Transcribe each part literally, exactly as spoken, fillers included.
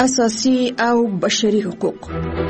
اساسي او بشري حقوق.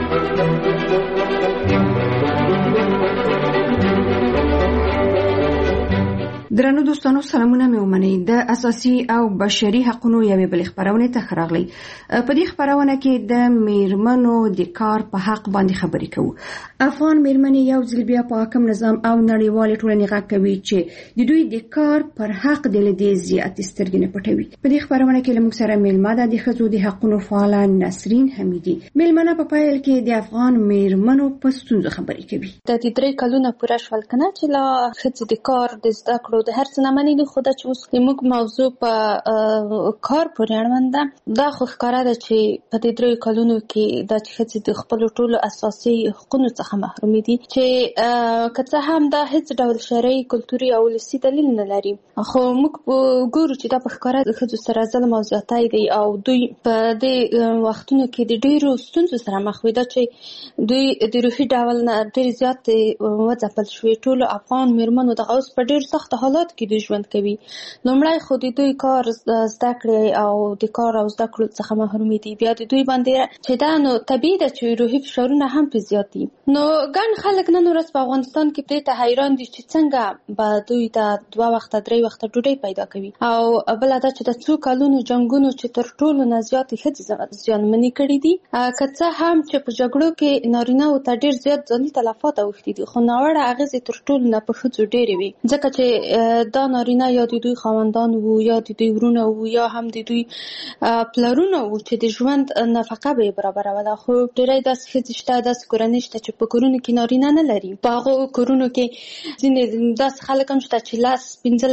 درنو دوستانو سلامونه مې ومنئ. د اساسي او بشري حقوقو یوې بلې خبرونه ته ښه راغلی. په دې خبرونه کې د میرمنو د کار په حق باندې خبرې کوو. افغان میرمنې یو ځل بیا په حاکم نظام او نړیوال ټولنې غږ کوي چې د دوی د کار پر حق د لدې زیات سترګې نه پټوي. په دې خبرونه کې موږ سره میلمه ده د ښځو د حقوقو فعاله نسرین حمیدي. میلمنه په پیل کې د افغان میرمنو په ستونزو خبرې کوي. د دې درې کلونه پوره شول کنه چې لا ښځې د کار د زده کړو د هر څه نه مني خو دا چې اوس موږ موضوع په کار پورې اړوند ده. دا خو ښکاره ده چې په دې درې کلونو کې دا چې ښځې د خپلو ټولو اساسي حقوقو څخه محرومې دي چې که څه هم دا هیڅ ډول شرعي کلتوري او ولسي دلیل نه لري، خو موږ ګورو چې دا په ښکاره د ښځو سره ظلم او زیاتی دی او دوی په دې وختونو کې د ډېرو ستونزو سره مخ وي. دا چې دوی د روحي ډول نه ډېرې زیاتې وځپل شوې. ټولو افغان میرمنو دغه اوس په ډېر سخت حالات کې دوی ژوند کوي. لومړی خو د دوی کار زده کړې او د کار او زده کړو څخه محرومې دي. بیا د دوی باندې چې دا نو طبیعي ده چې روحي فشارونه هم پرې زیات دي. نو ګڼ خلک نن ورځ په افغانستان کې دې ته حیران دي چې څنګه به دوی ته دوه وخته درې وخته ډوډۍ پیدا کوي. او بله دا چې د څو کلونو جنګونو چې تر ټولو نه زیاتې ښځې زیانمنې کړي دي، که څه هم چې په جګړو کې نارینه‌وو ته ډېر زیات ځاني تلفات اوښتي دي، خو ناوړه اغېزې تر ټولو نه په ښځو ډېرې وي. ځکه چې دا نارینه یا د دوی خاوندان وو یا د دوی ورونه وو یا هم د دوی پلرونه وو چې د ژوند نفقه به یې برابروله. خو ډېری داسې ښځې شته، داسې کورنۍ شته چې په کورونو کې نارینه نه لري. په هغو کورونو کې ځینې داسې خلک هم شته چې لس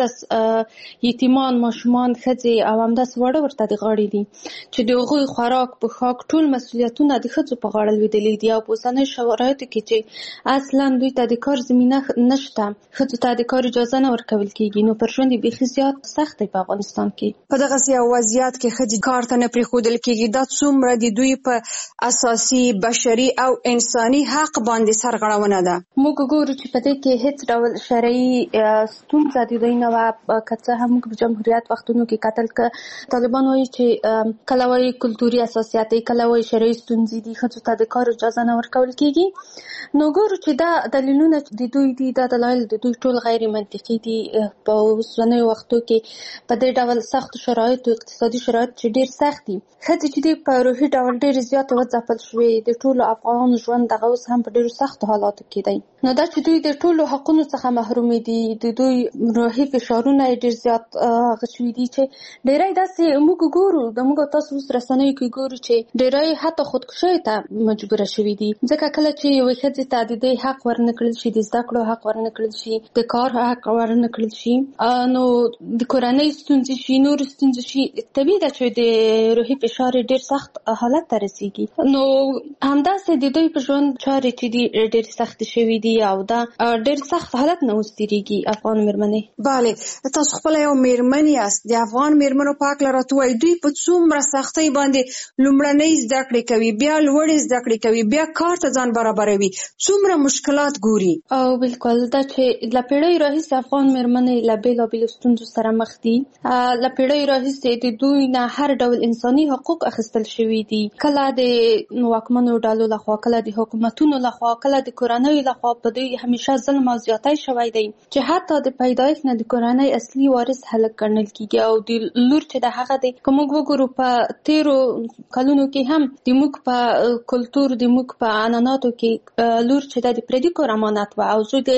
پنځلس یتیمان ماشومان ښځې او همداسې واړه ورته د غاړې دي چې د هغوی خوراک پوښاک ټول مسؤلیتونه د ښځو په غاړه لوېدلي دي. او په اوسنیو شرایطو کې چې اصلا دوی ته د کار زمینه نشته، ښځو ته د کار اجازه نه ورکول کېږي، نو پر ژوند یې بیخي زیات سخت دی په افغانستان کې. په دغسې یو وضعیت کې ښځې کار ته نه پرېښودل کېږي. دا څومره د دوی په اساسي بشري او انساني حق باندې سرغړونه ده. موږ ګورو چې په دې کې هیڅ ډول شرعي ستونزه د دوی نه وه. که څه هم موږ په جمهوریت وختونو کې کتل که طالبان وایي چې کله وایي کلتوري اساسیات دی، کله وایي شرعي ستونزې دي، ښځو ته د کار اجازه نه ورکول کېږي. نو ګورو چې دا دلیلونه د دوی دي، دا دلایل د دوی ټول غیر منطقي دي. په اوسنیو وختو کې په دې ډول سختو شرایطو، اقتصادي شرایط چې ډېر سخت دي، ښځې چې دي په روحي ډول ډېرې زیاتې وځپل شوې. د ټولو افغان ژوند دغه اوس هم په ډېرو سختو حالاتو کې دی. نو دا چې دوی د ټولو حقونو څخه محرومې دي، د دوی روحي فشارونه یې ډېر زیات هغه شوي دي چې ډېری داسې موږ ګورو، د موږ او تاسو اوس رسنیو کې ګورو چې ډېری حتی خودکشیو ته مجبوره شوي دي. ځکه کله چې یوې ښځې ته د دې حق ورنه کړل شي، د زده کړو حق ورنه کړل شي، د کار حق ورنه کړل شي، نو د کورنۍ ستونزې شي، نور ستونزې شي، طبیعي ده چې د روحي فشار ډېر سخت حالت ته رسېږي. نو همداسې د دوی په ژوند چارې چې دي ډېر سختې شوي دي او دا ډېر سخت حالت نه اوس تېرېږي. افغان میرمنې، بله، تاسو خپله یو میرمن یاست. د افغان میرمنو په هکله راته ووایئ، دوی په څومره سختۍ باندې لومړنۍ زده کړې کوي، بیا لوړې زده کړې کوي، بیا کار ته ځان برابروي، څومره مشکلات ګوري. او بالکل دا چې له پیړۍ راهیسې افغان میرمنې له بېلابېلو ستونزو سره مخ دي. له پیړۍ راهیسې د دوی نه هر ډول انساني حقوق اخیستل شوي دي، کله د واکمنو ډلو لخوا، کله د حکومتونو لخوا، کله د کورنیو لخوا. په دوی همیشه ظلم او زیاتی شوی دی چې حتی د پیدایښت نه د کورنۍ اصلي وارث هلک ګڼل کېږي. او د لور چې د هغه دی، که موږ وګورو په تېرو کلونو کې هم د موږ په کلتور، د موږ په عنعناتو کې لور چې د پردي کور امانت وه او زوی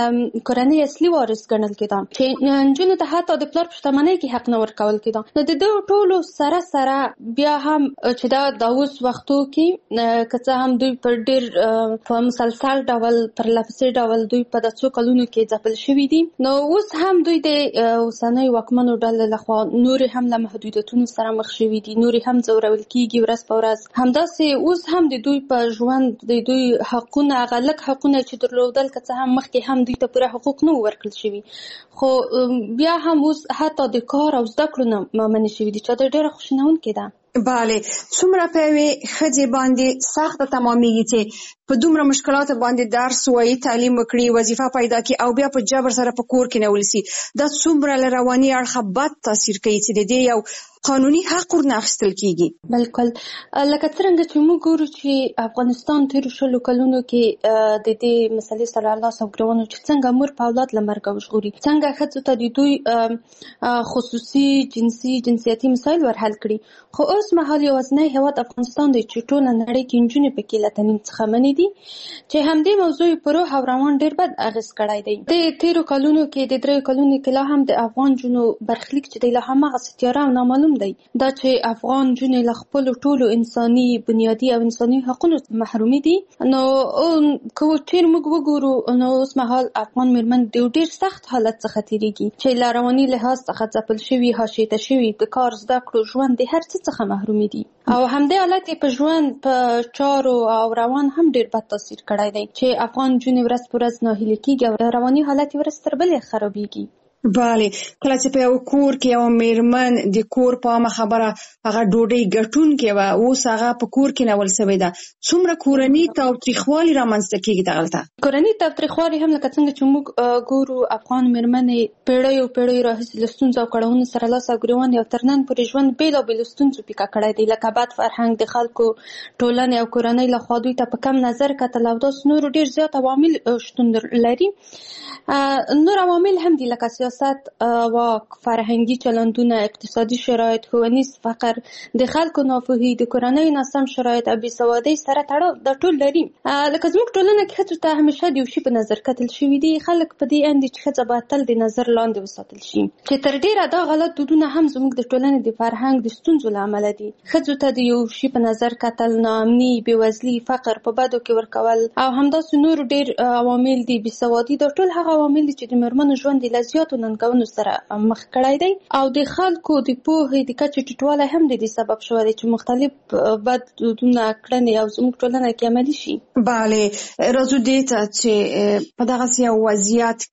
د کورنۍ اصلي وارث ګڼل کېده، چې نجونو ته حتی د پلار په شتمنۍ کې حق نه ورکول کېده. نو د دغو ټولو سره سره بیا هم چې دا د اوس وختو کې که څه هم دوی پر ډېر په مسلسل ډول پر لفظي ډول دوی په د څو کلونو کې ځپل شوي دي، نو اوس هم دوی د اوسنیو واکمنو ډلې لخوا نورې هم له محدودیتونو سره مخ شوي دي، نورې هم ځورول کېږي ورځ په ورځ. همداسې اوس هم د دوی په ژوند د دوی حقونه، هغه لږ حقونه چې درلودل، که څه هم مخکې هم دوی ته پوره حقوق نه ورکړل شوي، خو بیا هم اوس حتی د کار او زده کړو نه منع شوي دي، چې دا ډېره خوشنونکې ده. بله، څومره په یوې ښځې باندې سخته تمامېږي چې په دومره مشکلاتو باندې درس وایي، تعلیم وکړي، وظیفه پیدا کړي او بیا په جبر سره په کور کې نیول شي. دا څومره له رواني اړخه بد تاثیر کوي چې د دې یو قانوني حق ورنه اخیستل کیږي. بالکل لکه څنګه چې موږ ګورو چې افغانستان تیر شلو کلونو کې د دې مسلې سره الله سوګرونو چې څنګه مور په اولاد لمرګه وژغوري، څنګه ښځو ته د دوی خصوصي جنسي جنسیتي مسایل ورحل کړي. خو اوس مهال یوازینی هیواد افغانستان دی چې ټوله نړۍ کې نجونې پکې له تعلیم څخه منې دي، چې همدې موضوع په روح او روان ډېر بد اغېز کړی دی. د تیرو کلونو کې د دریو کلونو کې لا هم د افغان جنو برخلیک چې دی لا هماغسې تیاره او نامعلوم دی. دا چې افغان جنې له خپلو ټولو انساني بنیادي او انساني حقونو محرومي دي. نو که چېر موږ وګورو نو اوس مهال افغان مېرمن د ډېر سخت حالت څخه تېرېږي چې له رواني لحاظ څخه ځپل شوي، حاشیې شوي، د کار زده کړو ژوند د هر څه څخه محرومي دي. او همدې حالت په ژوند په چارو او روان هم ډېر بد تاثیر کړی دی چې افغان جنې ورځ په ورځ ناهیلې کېږي او رواني حالت یې ورځ تر بلې خرابېږي. بله، کله چې په یو کور کې یو میرمن د کور په عامه خبره هغه ډوډۍ ګټونکې وه، اوس هغه په کور کې نول سوې ده، څومره کورني تاوتریخوالي رامنځته کېږي دغلته؟ کورني تاوتریخوالي هم لکه څنګه چې موږ ګورو افغان میرمنې پیړیو پیړیو راهیسې له ستونزو او کړاوونو سره لاس او ګرېوان او تر نن پورې ژوند بېلابېلو ستونزو پیکه کړی دی، لکه بد فرهنګ، د خلکو ټولنې او کورنۍ لخوا دوی ته په کم نظر کتل او داسې نورو ډېر زیات عوامل شتون لري. نور عوامل هم دي لکه سیاست، واک، فرهنګي چلندونه، اقتصادي شرایط، ښوونیز فقر، د خلکو ناپوهي، د کورنۍ ناسم شرایط او بېسوادۍ سره تړاو دا ټول لري. لکه زموږ ټولنه کې ښځو ته همیشه د یو شي په نظر کتل شوي دي. خلک په دې اند دي چې ښځه باید تل د نظر لاندې وساتل شي، چې تر ډېره دا غلط دودونه هم زموږ د ټولنې د فرهنګ د ستونزو له امله دي. ښځو ته د یو شي په نظر کتل، ناامني، بېوزلي، فقر په بدو کې ورکول او همداسې نور ډېر عوامل دي، بېسوادي، دا ټول هغه عوامل دي چې د مېرمنو ژوند له زیاتو ننګونو سره مخ کړی دی او د خلکو د پوهې د کچې ټیټوالی هم د دې سبب شوی دی چې مختلف بد دودونه، کړنې او زموږ ټولنه کې عملي شي. بله، راځو دې ته چې په دغسې یو وضعیت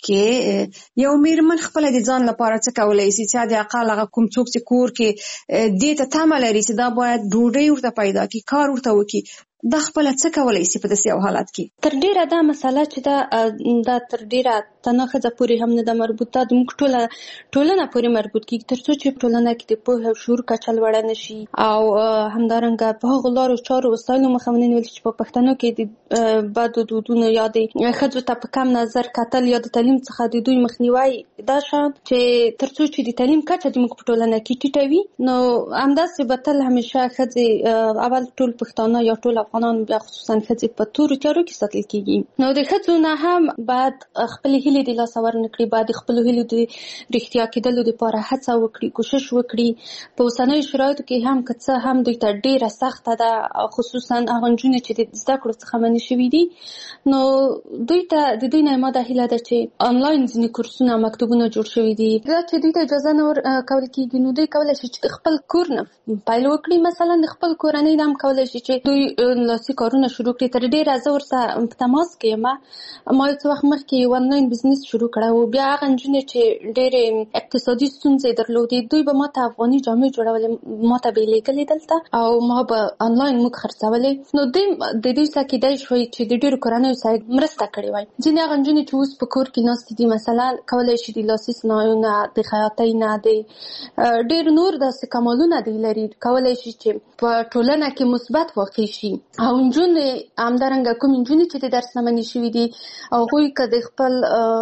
کې یو مېرمن خپله د ځان لپاره څه کولی شي چې د اقل هغه کوم څوک چې کور کې دې ته تمه لري چې دا باید ډوډۍ ورته پیدا کړي، کار ورته وکړي، دا خپله څه کولی شي په داسې یو حالت کې؟ تر ډېره دا مسله چې دا دا تر ډېره تنه ښځه پورې هم نه ده مربوط، دا د موږ ټوله ټولنه پورې مربوط کېږي، تر څو چې ټولنه کې د پوهې او شعور کچه لوړه نه شي او همدارنګه په هغو لارو چارو وسایلو مخه ونه نیول شي چې په پښتنو کې د بدو دودونو یا د ښځو ته په کم نظر کتل یا د تعلیم څخه د دوی مخنیوی، دا شان چې تر څو چې د تعلیم کچه د موږ په ټولنه کې ټیټه وي، نو همداسې به تل همیشه ښځې اول ټول پښتانه یا ټول افغانان بیا خصوصا ښځې په تورو تیارو کې ساتل کېږي. نو د ښځو نه هم باید خپلې هیلې د لاسه ورنه کړي، باید د خپلو هیلو د رښتیا کېدلو دپاره هڅه وکړي، کوشش وکړي. په اوسنیو شرایطو کې هم که څه هم دوی ته ډېره سخته ده، خصوصا هغه نجونې چې د زده کړو څخه منع شوي دي، نو دوی ته د دوی نه ما دا هیله ده چې آنلاین ځینې کورسونه مکتوبونه جوړ شوي دي، دا چې دوی ته اجازه نه ورکول کېږي، نو دوی کولی شي چې د خپل کور نه پیل وکړي. مثلا د خپل کورنۍ نه هم کولی شي چې دوی لاسي کارونه شروع کړي. تر ډېره زه ورسره په تماس کې یم، ما یو څه وخت مخکې یو آنلاین بزنس شروع کړی و. بیا هغه نجونې چې ډېرې اقتصادي ستونزې درلودې، دوی به ما ته افغاني جامې جوړولې، ما ته به یې لېږلې دلته او ما به آنلاین موږ خرڅولې. نو دوی د دوی څخه کېدای شوی چې د ډېرو کورنیو سره مرسته کړې وای. ځینې هغه نجونې چې اوس په کور کې ناستې دي، مثلا کولی شي د لاسي صنایعو نه، د خیاطۍ نه، د ډېر نور داسې کمالونه دوی لري، کولی شي چې په ټولنه کې مثبت واقع شي. او نجونې همدارنګه کوم نجونې چې د درس نه منع شوي دي، هغوی که د خپل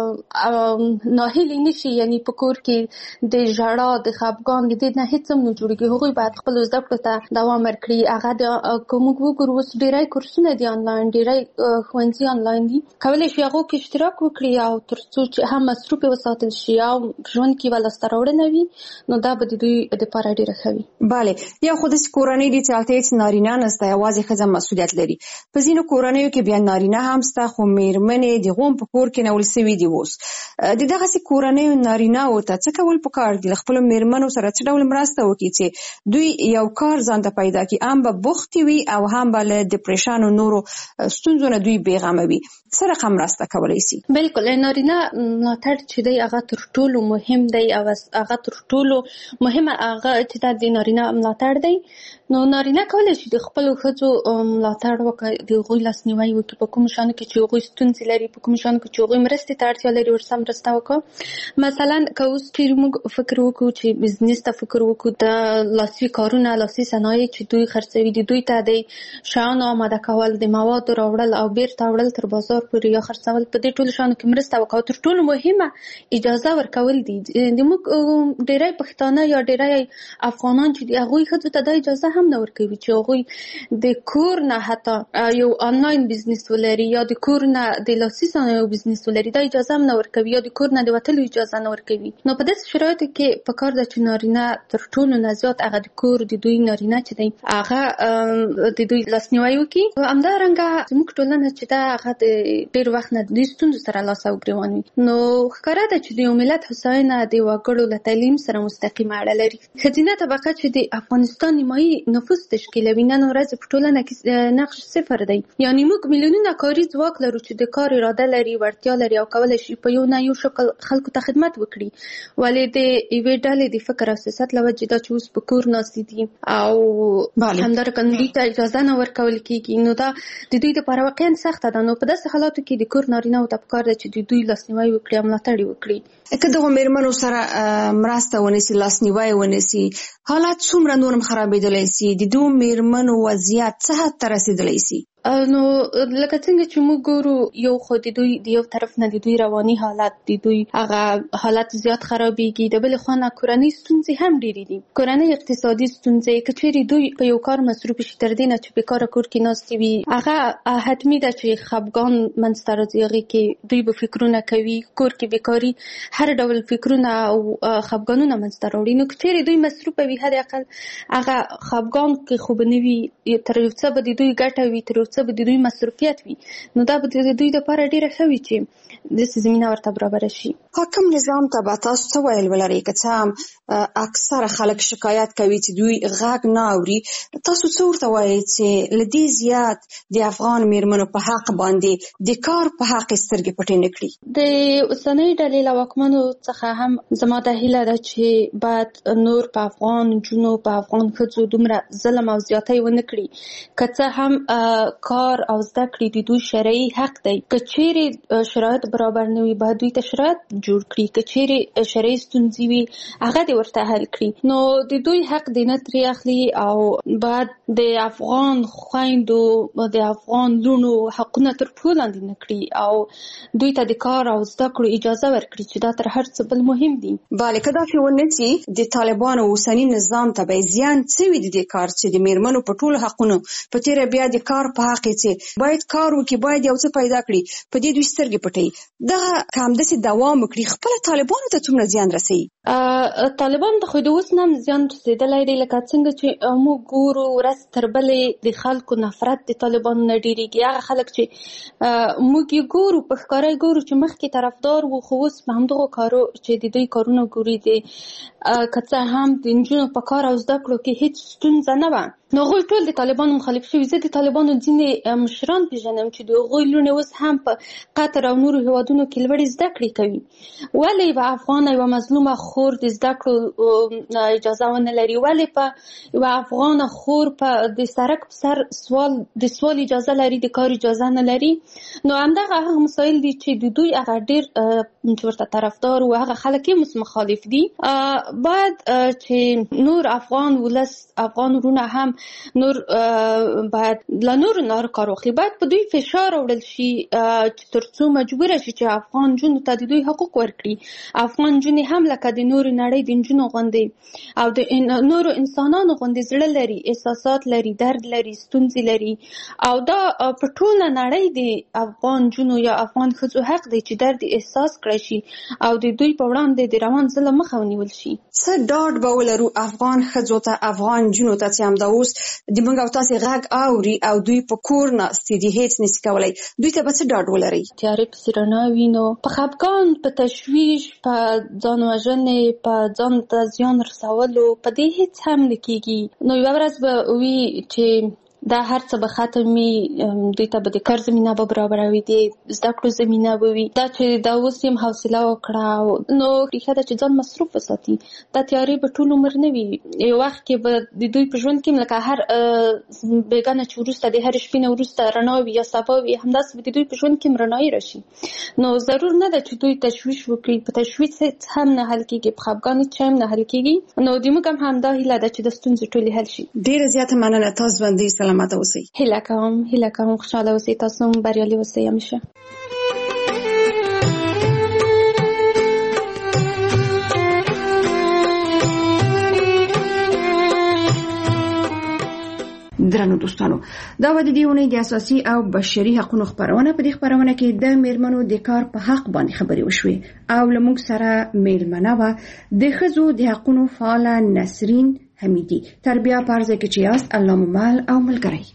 ناهیلي نشي، یعنی په کور کې د ژړا، د خفګان د دې نه هېڅ هم نه جوړېږي، هغوی باید خپلو زده کړو ته دوام ورکړي. هغه د که موږ وګورو اوس ډېری کورسونه دي آنلاین، ډېری ښوونځي آنلاین دي، کولی شي هغو کې اشتراک وکړي او تر څو چې هم مصروف یې وساتل شي او ژوند کې یوه لاسته راوړنه وي، نو دا به د دوی دپاره ډېره ښه وي. بله، یا خو داسې کورنۍ دي چې هلته هېڅ نارینه نشته، یوازې ښځه مسؤلیت لري. په ځینو کورنیو کې بیا نارینه هم شته، خو مېرمنې د غوم په کور کې نول سوي دي. اوس د دغسې کورنیو نارینه‌و ته څه کول پکار دي؟ له خپلو مېرمنو سره څه ډول مرسته وکړي چې دوی یو کار ځان ته پیدا کړي، هم به بوختې وي او هم به له ډپریشن او نورو ستونزو نه دوی بېغمه وي. څه رقم مرسته کولی شي؟ بالکل نارینه ملاتړ چې دی هغه تر ټولو مهم دی او هغه تر ټولو مهمه هغه چې د نارینه ملاتړ دی. نو نارینه کولی شي د خپلو ښځو ملاتړ وکړي، د هغوی لاسنیوی وکړي په کومو شیانو کې چې هغوی ستونزې لري، په کومو شیانو کې چې هغوی مرستې ته اړتیا لري ورسره مرسته وکړو. مثلا که اوس چیرې موږ فکر وکړو چې بزنس ته فکر وکړو، د لاسي کارونه لاسي صنایع چې دوی خرڅوي د دوی ته د شیانو آماده کول، د موادو راوړل او بیرته وړل تر بازار پورې یا خرڅول، په دې ټولو شیانو کې مرسته وکړو. تر ټولو مهمه اجازه ورکول دي. د موږ ډېری پښتانه یا ډېری افغانان چې د هغوی ښځو ته دا اجازه هم نه ورکوي چې هغوی د کور نه حتی یو آنلاین بزنس ولري یا د کور نه د لاسي صنایعو بزنس ولري، دا اجازه هم نه ورکوي، یا د کور نه د وتلو اجازه نه ورکوي. نو په داسې شرایطو کې پکار ده چې نارینه تر ټولو نه زیات هغه د کور د دوی نارینه چې دی هغه د دوی لاسنیوی وکړي. همدارنګه زموږ ټولنه چې ده هغه د ډېر وخت نه د دوی ستونزو سره لاس او ګرېوان وي. نو ښکاره ده چې د یو ملت هوساینه د وګړو له تعلیم سره مستقیمه اړه لري. ښځینه طبقه چې د افغانستان نیمایي نفوس تشکیلوي، نن ورځ په ټولنه کې نقش صفر دی. یعنې موږ میلیونونه کاري ځواک لرو چې د کار اراده لري، وړتیا لري او کولی شي په یو نه یو شکل خلکو ته خدمت وکړي. ولې د یوې ډلې د فکر او سیاست له وجې دا چې اوس په کور ناستې دي او همدارنګه دوی ته اجازه نه ورکول کېږي، نو دا د دوی دپاره واقعا سخته ده. نو په داسې حالاتو کې د کور نارینه‌وو ته پکار ده چې د دوی لاسنیوی وکړي او ملاتړ یې وکړي. که دغو مېرمنو سره مرسته ونیسي، لاسنیوی ونیسي، حالات څومره نور هم خرابېدلی سي؟ د دغو مېرمنو وضعیت څه حد ته رسېدلی سي؟ نو لکه څنګه چې موږ ګورو، یو خو د دوی د یو طرف نه د دوی رواني حالت، د دوی هغه حالت زیات خرابېږي، د بلې خوا نه کورنۍ ستونزې هم ډېرې دي. کورنۍ اقتصادي ستونزې، که چیرې دوی په یو کار مصروف شي تر دې نه چې بېکاره کور کې ناستې وي، هغه حتمي ده چې خفګان منځته راځي. هغې کې دوی به فکرونه کوي، کور کې بېکاري هر ډول فکرونه او خفګانونه منځته راوړي. نو که چیرې دوی مصروفه وي، حد اقل هغه خفګان کې خو به نه وي، تر یو څه به د دوی ګټه وي، تر څه به د دوی مصروفیت وي. نو دا به د دوی لپاره ډېره ښه وي چې داسې زمینه ورته برابره شي. حاکم نظام ته به تاسو څه ویل ولرئ؟ که څه هم اکثره خلک شکایت کوي چې دوی غږ نه اوري، تاسو څه ورته وایئ چې له دې زیات د افغان مېرمنو په حق باندې د کار په حق سترګې پټې نه کړي؟ د اوسنۍ ډلې له واکمنو څخه هم زما دا هیله ده چې باید نور په افغان نجونو، په افغان ښځو دومره ظلم او زیاتی ونه کړي. که څه هم کار او زده کړې د دوی شرعي حق دی. که چیرې شرایط برابر نه وي، باید دوی ته شرایط جوړ کړي. که چیرې شرعي ستونزې وي، هغه دې ورته حل کړي. نو د دوی حق دې نه ترې اخلي او باید د افغان خویندو، د افغان لوڼو حقونه تر پښو لاندې نه کړي او دوی ته د کار او زده کړو اجازه ورکړي چې دا تر هر څه بل مهم دي. بله، که داسې ونه سي، د طالبانو اوسني نظام ته به زیان څه وي د دې کار چې د مېرمنو په ټولو حقونو په تېره بیا د کار په حق چې باید کار وکړي، باید یو څه پیدا کړي، په دې دوی سترګې پټوي. دغه که همداسې دوام وکړي، خپله طالبانو ته څومره زیان رسوي؟ طالبان ته خو د اوس نه هم زیان رسېدلی دی. لکه څنګه چې موږ ګورو ورځ تر بلې د خلکو نفرت د طالبانو نه ډېرېږي. هغه خلک چې موږ یې ګورو، په ښکاره یې ګورو چې مخکې طرفدار وو، خو اوس په همدغو کارو چې د دوی کارونه ګوري، د که څه هم د نجونو په کار او زده کړو کې هېڅ ستونزه نه وه، نو هغوی ټول د طالبانو مخالف شوي. زه د طالبانو ځینې مشران پېژنم چې د هغوی لوڼې اوس هم په قطر او نورو هېوادونو کې لوړې زده کړې کوي. ولې یوه افغانه، یوه مظلومه خور د زده کړو اجازه ونه لري؟ ولې په یوه افغانه خور په د سړک په سر سوال د سوال اجازه لري، د کار اجازه نه لري؟ نو همدغه هغه مسایل دي چې د دوی هغه ډېر چې ورته طرفدار و، هغه خلک یې اوس مخالف دي. باید چې نور افغان ولس، افغان وروڼه هم نور باید له نورو نارو کار واخلي. باید په دوی فشار راوړل شي چې تر څو مجبوره شي چې افغان نجونو ته د دوی حقوق ورکړي. افغان نجونې هم لکه د نورو نړۍ د نجونو غوندې او د نورو انسانانو غوندې زړه لري، احساسات لري، درد لري، ستونزې لري، او دا په ټوله نړۍ د افغان نجونو یا افغان ښځو حق دی چې درد احساس کړی شي او د دوی په وړاندې د روان ظلم مخه ونیول شي. څه ډاډ به ولرو افغان ښځو ته، افغان نجونو ته چې همدا اوس د موږ او تاسې غږ اوري او دوی په کور ناستې دي، هېڅ نشي کولی، دوی ته به څه ډاډ ولرئ؟ تیارې پسې رڼا وي، نو په خفګان، په تشویش، په ځان وژنې، په ځان ته زیان رسولو، په دې هېڅ هم نه کېږي. نو یوه ورځ به وي چې دا هر څه به ختمي، دوی ته به د کار زمینه به برابروي، د زده کړو زمینه به وي. دا چې دا اوس یم حوصله وکړه، نو ریښه ده چې ځان مصروف وساتي. دا تیارې به ټول عمر نه وي، یو وخت کې به د دوی په ژوند کې لکه هر بیګانه چې وروسته د هر شپې نه وروسته رڼا وي یا سبا وي، همداسې به د دوی په ژوند کې رڼایي راشي. نو ضرور نه ده چې دوی تشویش وکړي، په تشویش هم نه حل کېږي، په خفګان هېڅ هم نه حل کېږي. نو د موږ هم همدا هیله ده چې د ستونزې ټولې حل شي. ډېره زیاته مننه، تاسو باندې سلامته اوسئ. هیله کوم هیله کوم خوشحاله اوسئ، تاسو هم بریالي اوسئ همیشه. درنو دوستانو، دا و د دې اونۍ د اساسي او بشري حقوقو خبرونه. په دې خبرونه کې د میرمنو د کار په حق باندې خبرې وشوې او لمونږ سره میلمنه و د ښځو د حقوقو فعاله نسرین حمیدي. تربیه پرځه کې چې یاست الله ممل او ملګری.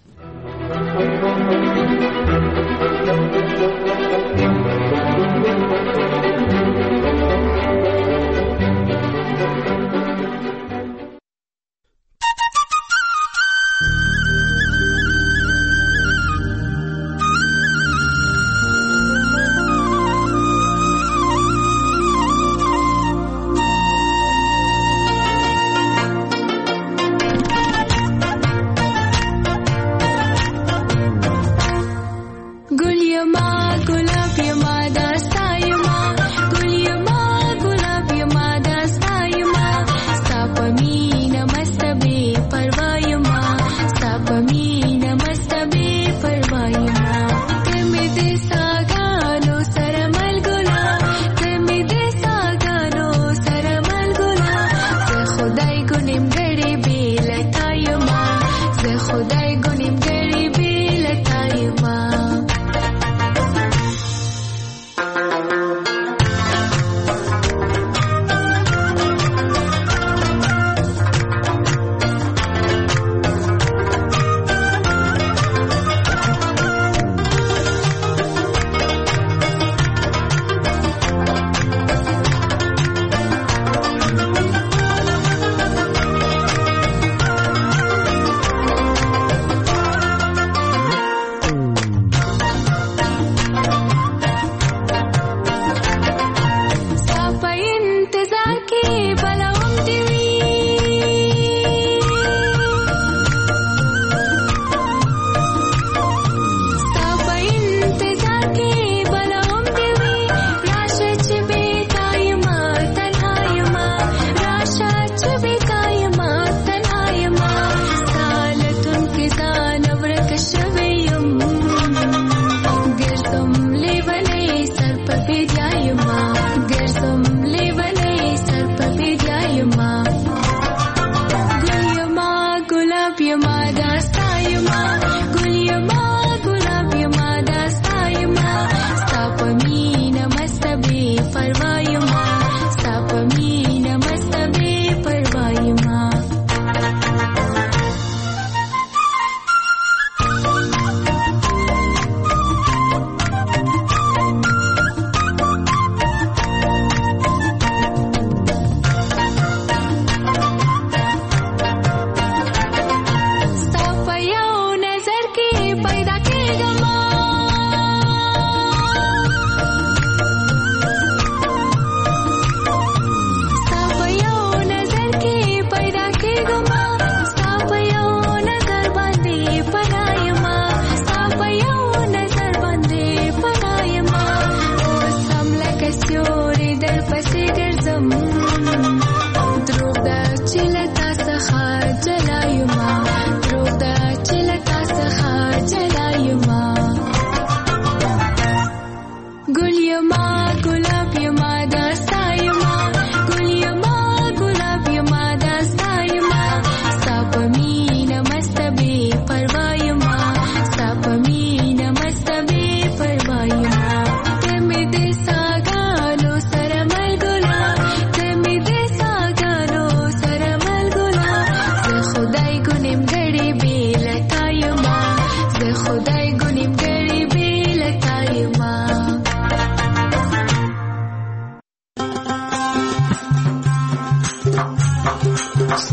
Gunim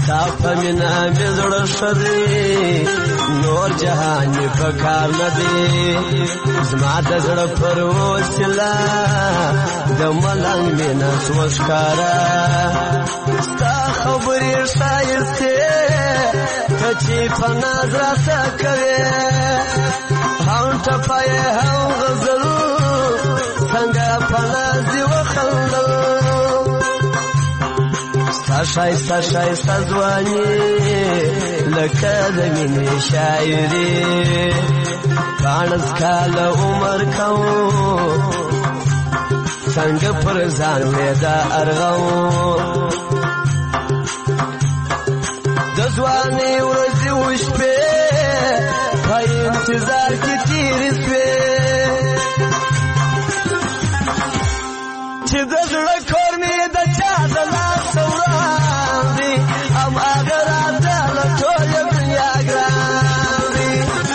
ستا په مینه مې زړه ښه دی نور جهان مې په کار نه دی زما د زړه پر وسیله د ملنګ مینه سوه ښکاره ستا خبرې ښایستې ته چې په ناز راته کوې هم ټپه یې هم غزل څنګه په ناز دې وخندل ستا ښایسته ښایسته ځواني لکه د مینې شاعري پاڼس کاله عمر کوم څنګه پر ځان مې دا ارغوم د ځوانۍ ورځې وشپې په انتظار کې تېرې سوې چې د زړه کور مې د چا د لاسه وړاندې هماغه راته له ټوله دنیا ګران دی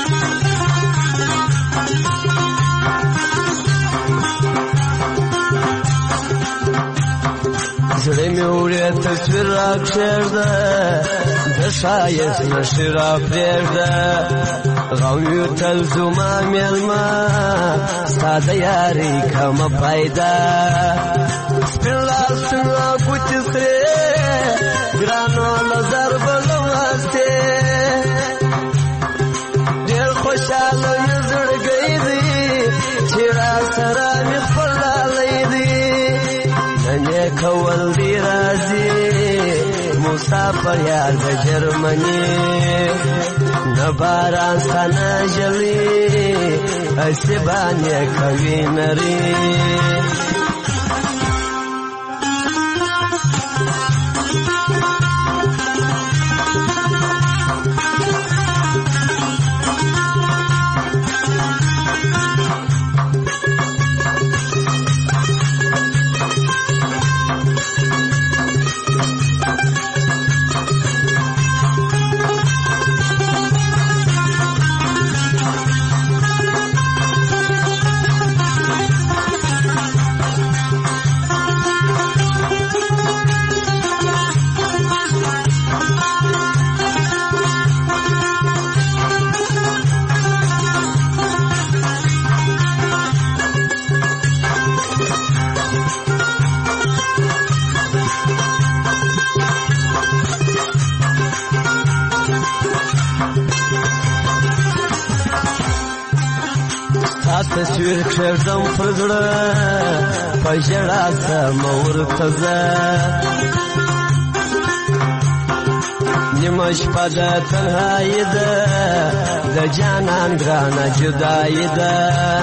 زړه مې وړې تصویر راکښېږده د ښایست نښې راپرېږده غم یو تل زما مېلمه ستا د یارۍ کمه پیدا سپین لاسونه ګوتې سرې ګرانو نظر به لمستې ډېر خوشحاله مې زړګی دی چې راسره مې خپل لالی دی نن یې کول دی راځي مسافر یار د جرمني نه باران ستا نه ژلي هسې باندې کوي نري تصویر کښېږدم پر زړه په ژړا سمه ورته زه نیمه شپه د تنهایي ده د جانان ګرانه جدایي ده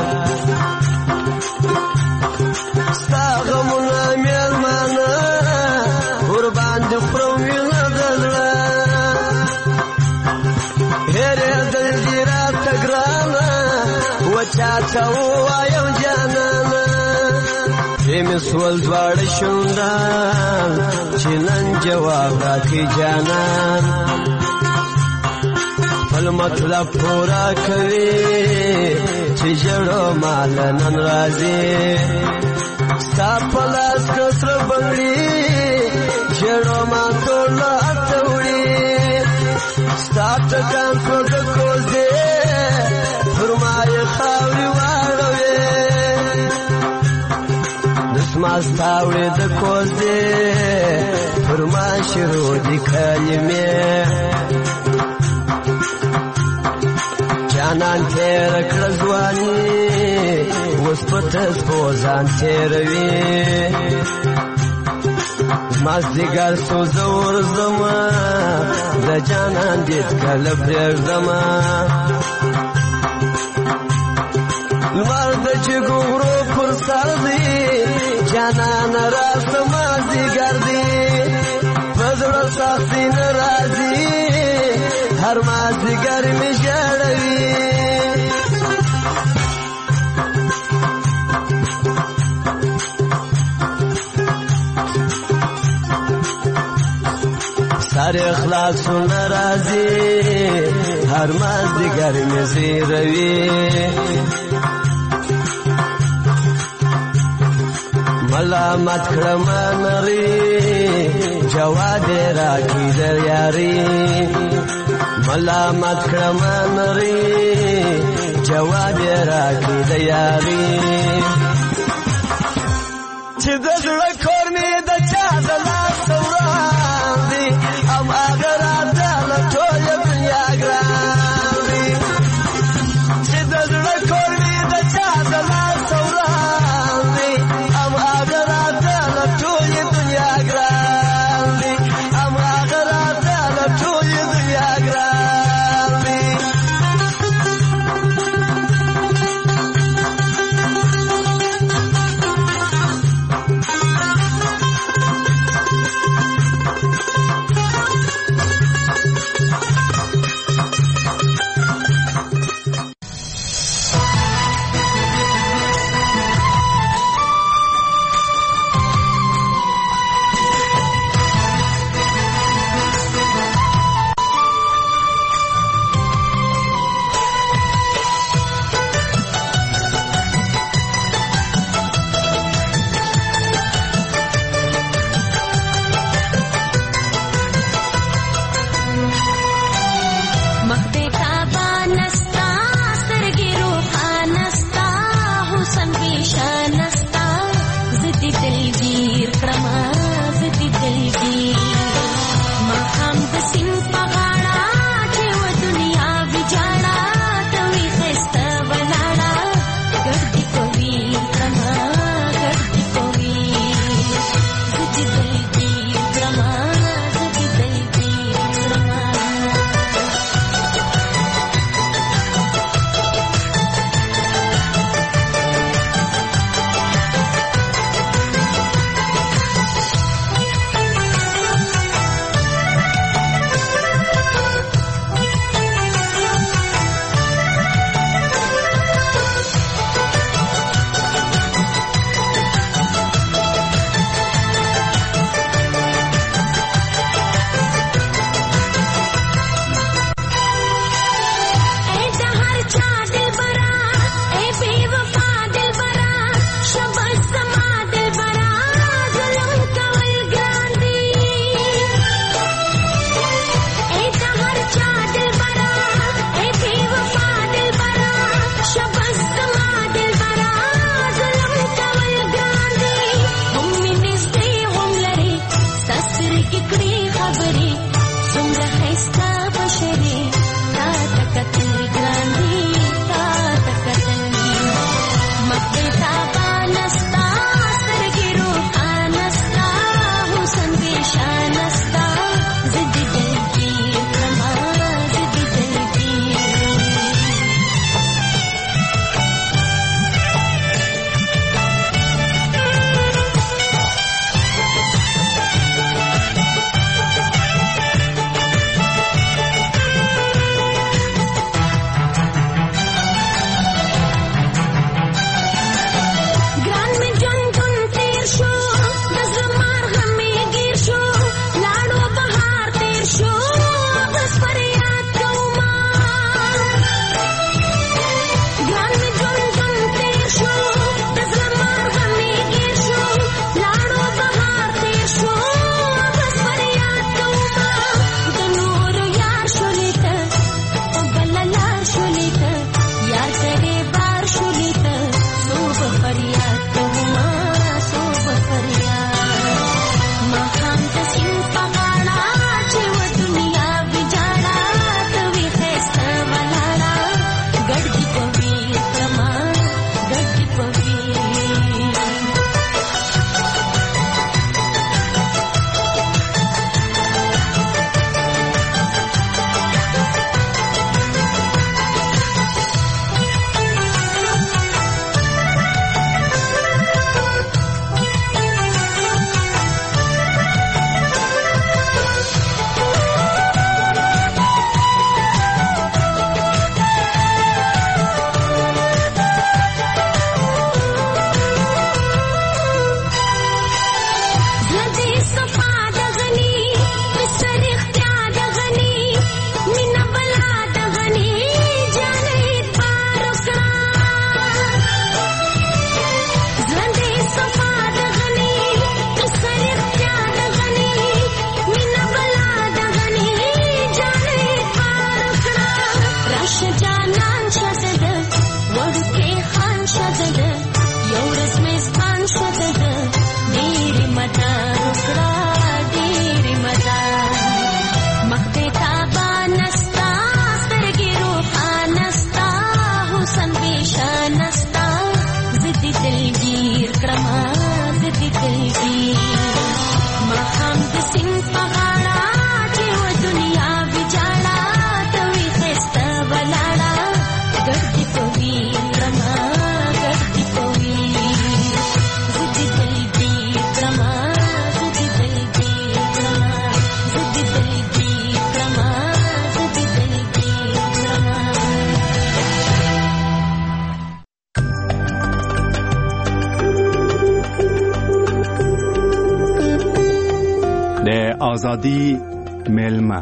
ستا غمونه مېلمانه ورباندې خورم وینه د زړه هېرېدل دي راته ګرانه وچاته ووایم جانانه پرې مې سول دواړه شونډان چې نن جواب راکړي جانان خپل مطلب پوره کوي چې ژړو ماله نن راځي ستا په لاس که سره بنګړي ژړو ما ټوله اته وړي ستا ټکان شو د کوزې پر ما یې خاورې واړوې دسما ستا وړې د کوزې پر ما شروع دي کلمې جانان تېره کړه ځواني اوس په تسپو ځان تېروي مازدیګر سو زه ورځمه د جانان دید کله پرېږدمه لمر د جګو غرو پر سر دی جانان راسته مازدیګر دی په زړه سختي نه راځي هر مازدیګر مې ژړوي سر اخلاصونه راځي هر مازدیګر مې زیروي ملامت کړم نری جواب راکړي د یاري ملامت کړم نری جواب راکړي د یاري چې د زړه کور مې د چا د لاس وړاندې ام هغه راته له ټوله دنیا ګران دي چې د زړه کور مې د چا د لاس وړاندې ام هغه راته له ټوله دنیا ګران دي ام هغه راته له ټوله دنیا ګران دي آزادی میلمه.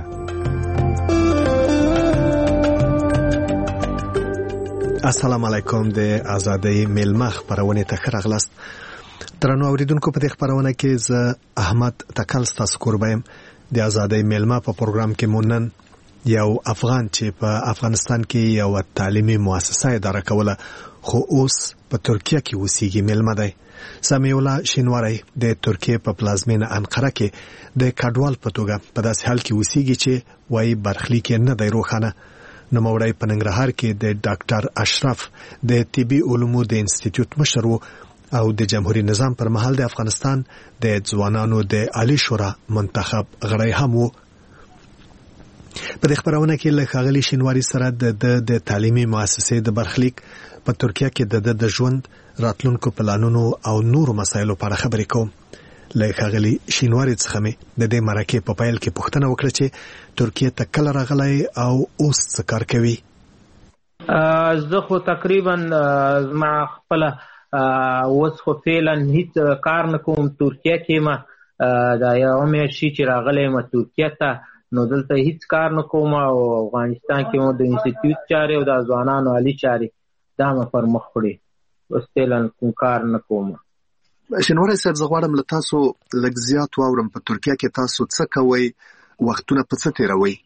السلام علیکم. د آزادۍ میلمه خبرونه ته ښه راغلاست. درنو اوریدونکو، په دې خبرونه کې زه احمد تکل ستاسو کوربایم. د آزادۍ میلمه په پروګرام کې مونن یو افغان چې په افغانستان کې یو تعلیمي مؤسسه اداره کوله خو اوس په ترکیه کې اوسېږي میلمه دی. سمیولا شینواری د ترکیه په پلازمینه انقره کې د کډوال په توګه په داسې حال کې اوسېږي چې وایي برخلیک نه دی روښانه. نوموړی په ننګرهار کې د ډاکټر اشرف د طبي علومو د انسټیټیوټ مشر و او د جمهوریت نظام پر مهال د افغانستان د ځوانانو د عالی شورا منتخب غړی هم و. په دې خبرونه کې له ښاغلي شینواری سره د د تعلیمي مؤسسې د برخلیک په ترکیه کې د د ژوند راتلونکو پلانونو او نورو مسایلو په اړه خبرې کوم. له ښاغلي شینواری څخه مې د دې مرکې په پیل کې پوښتنه وکړه چې ترکیه ته کله راغلی او اوس څه کار کوي. زه خو تقریبا ما خپل اوس خو فعلا هیڅ کار نه کوم. ترکیه کې ما دا یو میاشت چې راغلی ما ترکیه ته، نو دلته هیڅ کار نه کوم او افغانستان کې مو د انسټیټیوټ چارې او د ځوانانو عالی چارې دا مې پر مخ وړي. اوس فعلا کوم کار نه کوم. شینواری صاحب، زه غواړم له تاسو لږ زیات واورم. په ترکیه کې تاسو څه کوئ؟ وختونه په څه تیروئ؟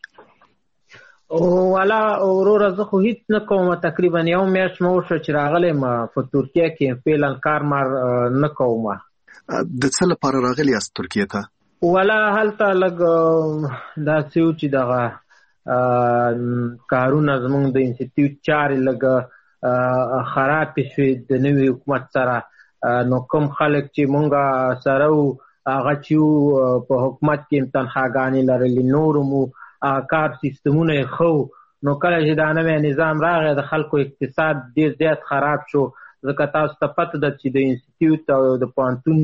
والا وروره زه خو هیڅ نه کوم. تقریبا یو میاشت مو وشوه چې راغلی ما په ترکیه کې. فعلا کار مار نه کوم. د څه لپاره راغلی یاست ترکیه ته؟ والا هلته لږ داسې و چې دغه کارونه زموږ د انسټیټیوټ چارې لږ خرابې شوې د نوي حکومت سره. نو کوم خلک چې مونږ سره وو هغه چې وو په حکومت کې تنخواګانې لرلې، نورو مو کار سیستمونه یې ښه وو. نو کله چې دا نوی نظام راغی د خلکو اقتصاد ډېر زیات خراب شو. ځکه تاسو ته پته ده چې د انسټیټیوټ او د پوهنتون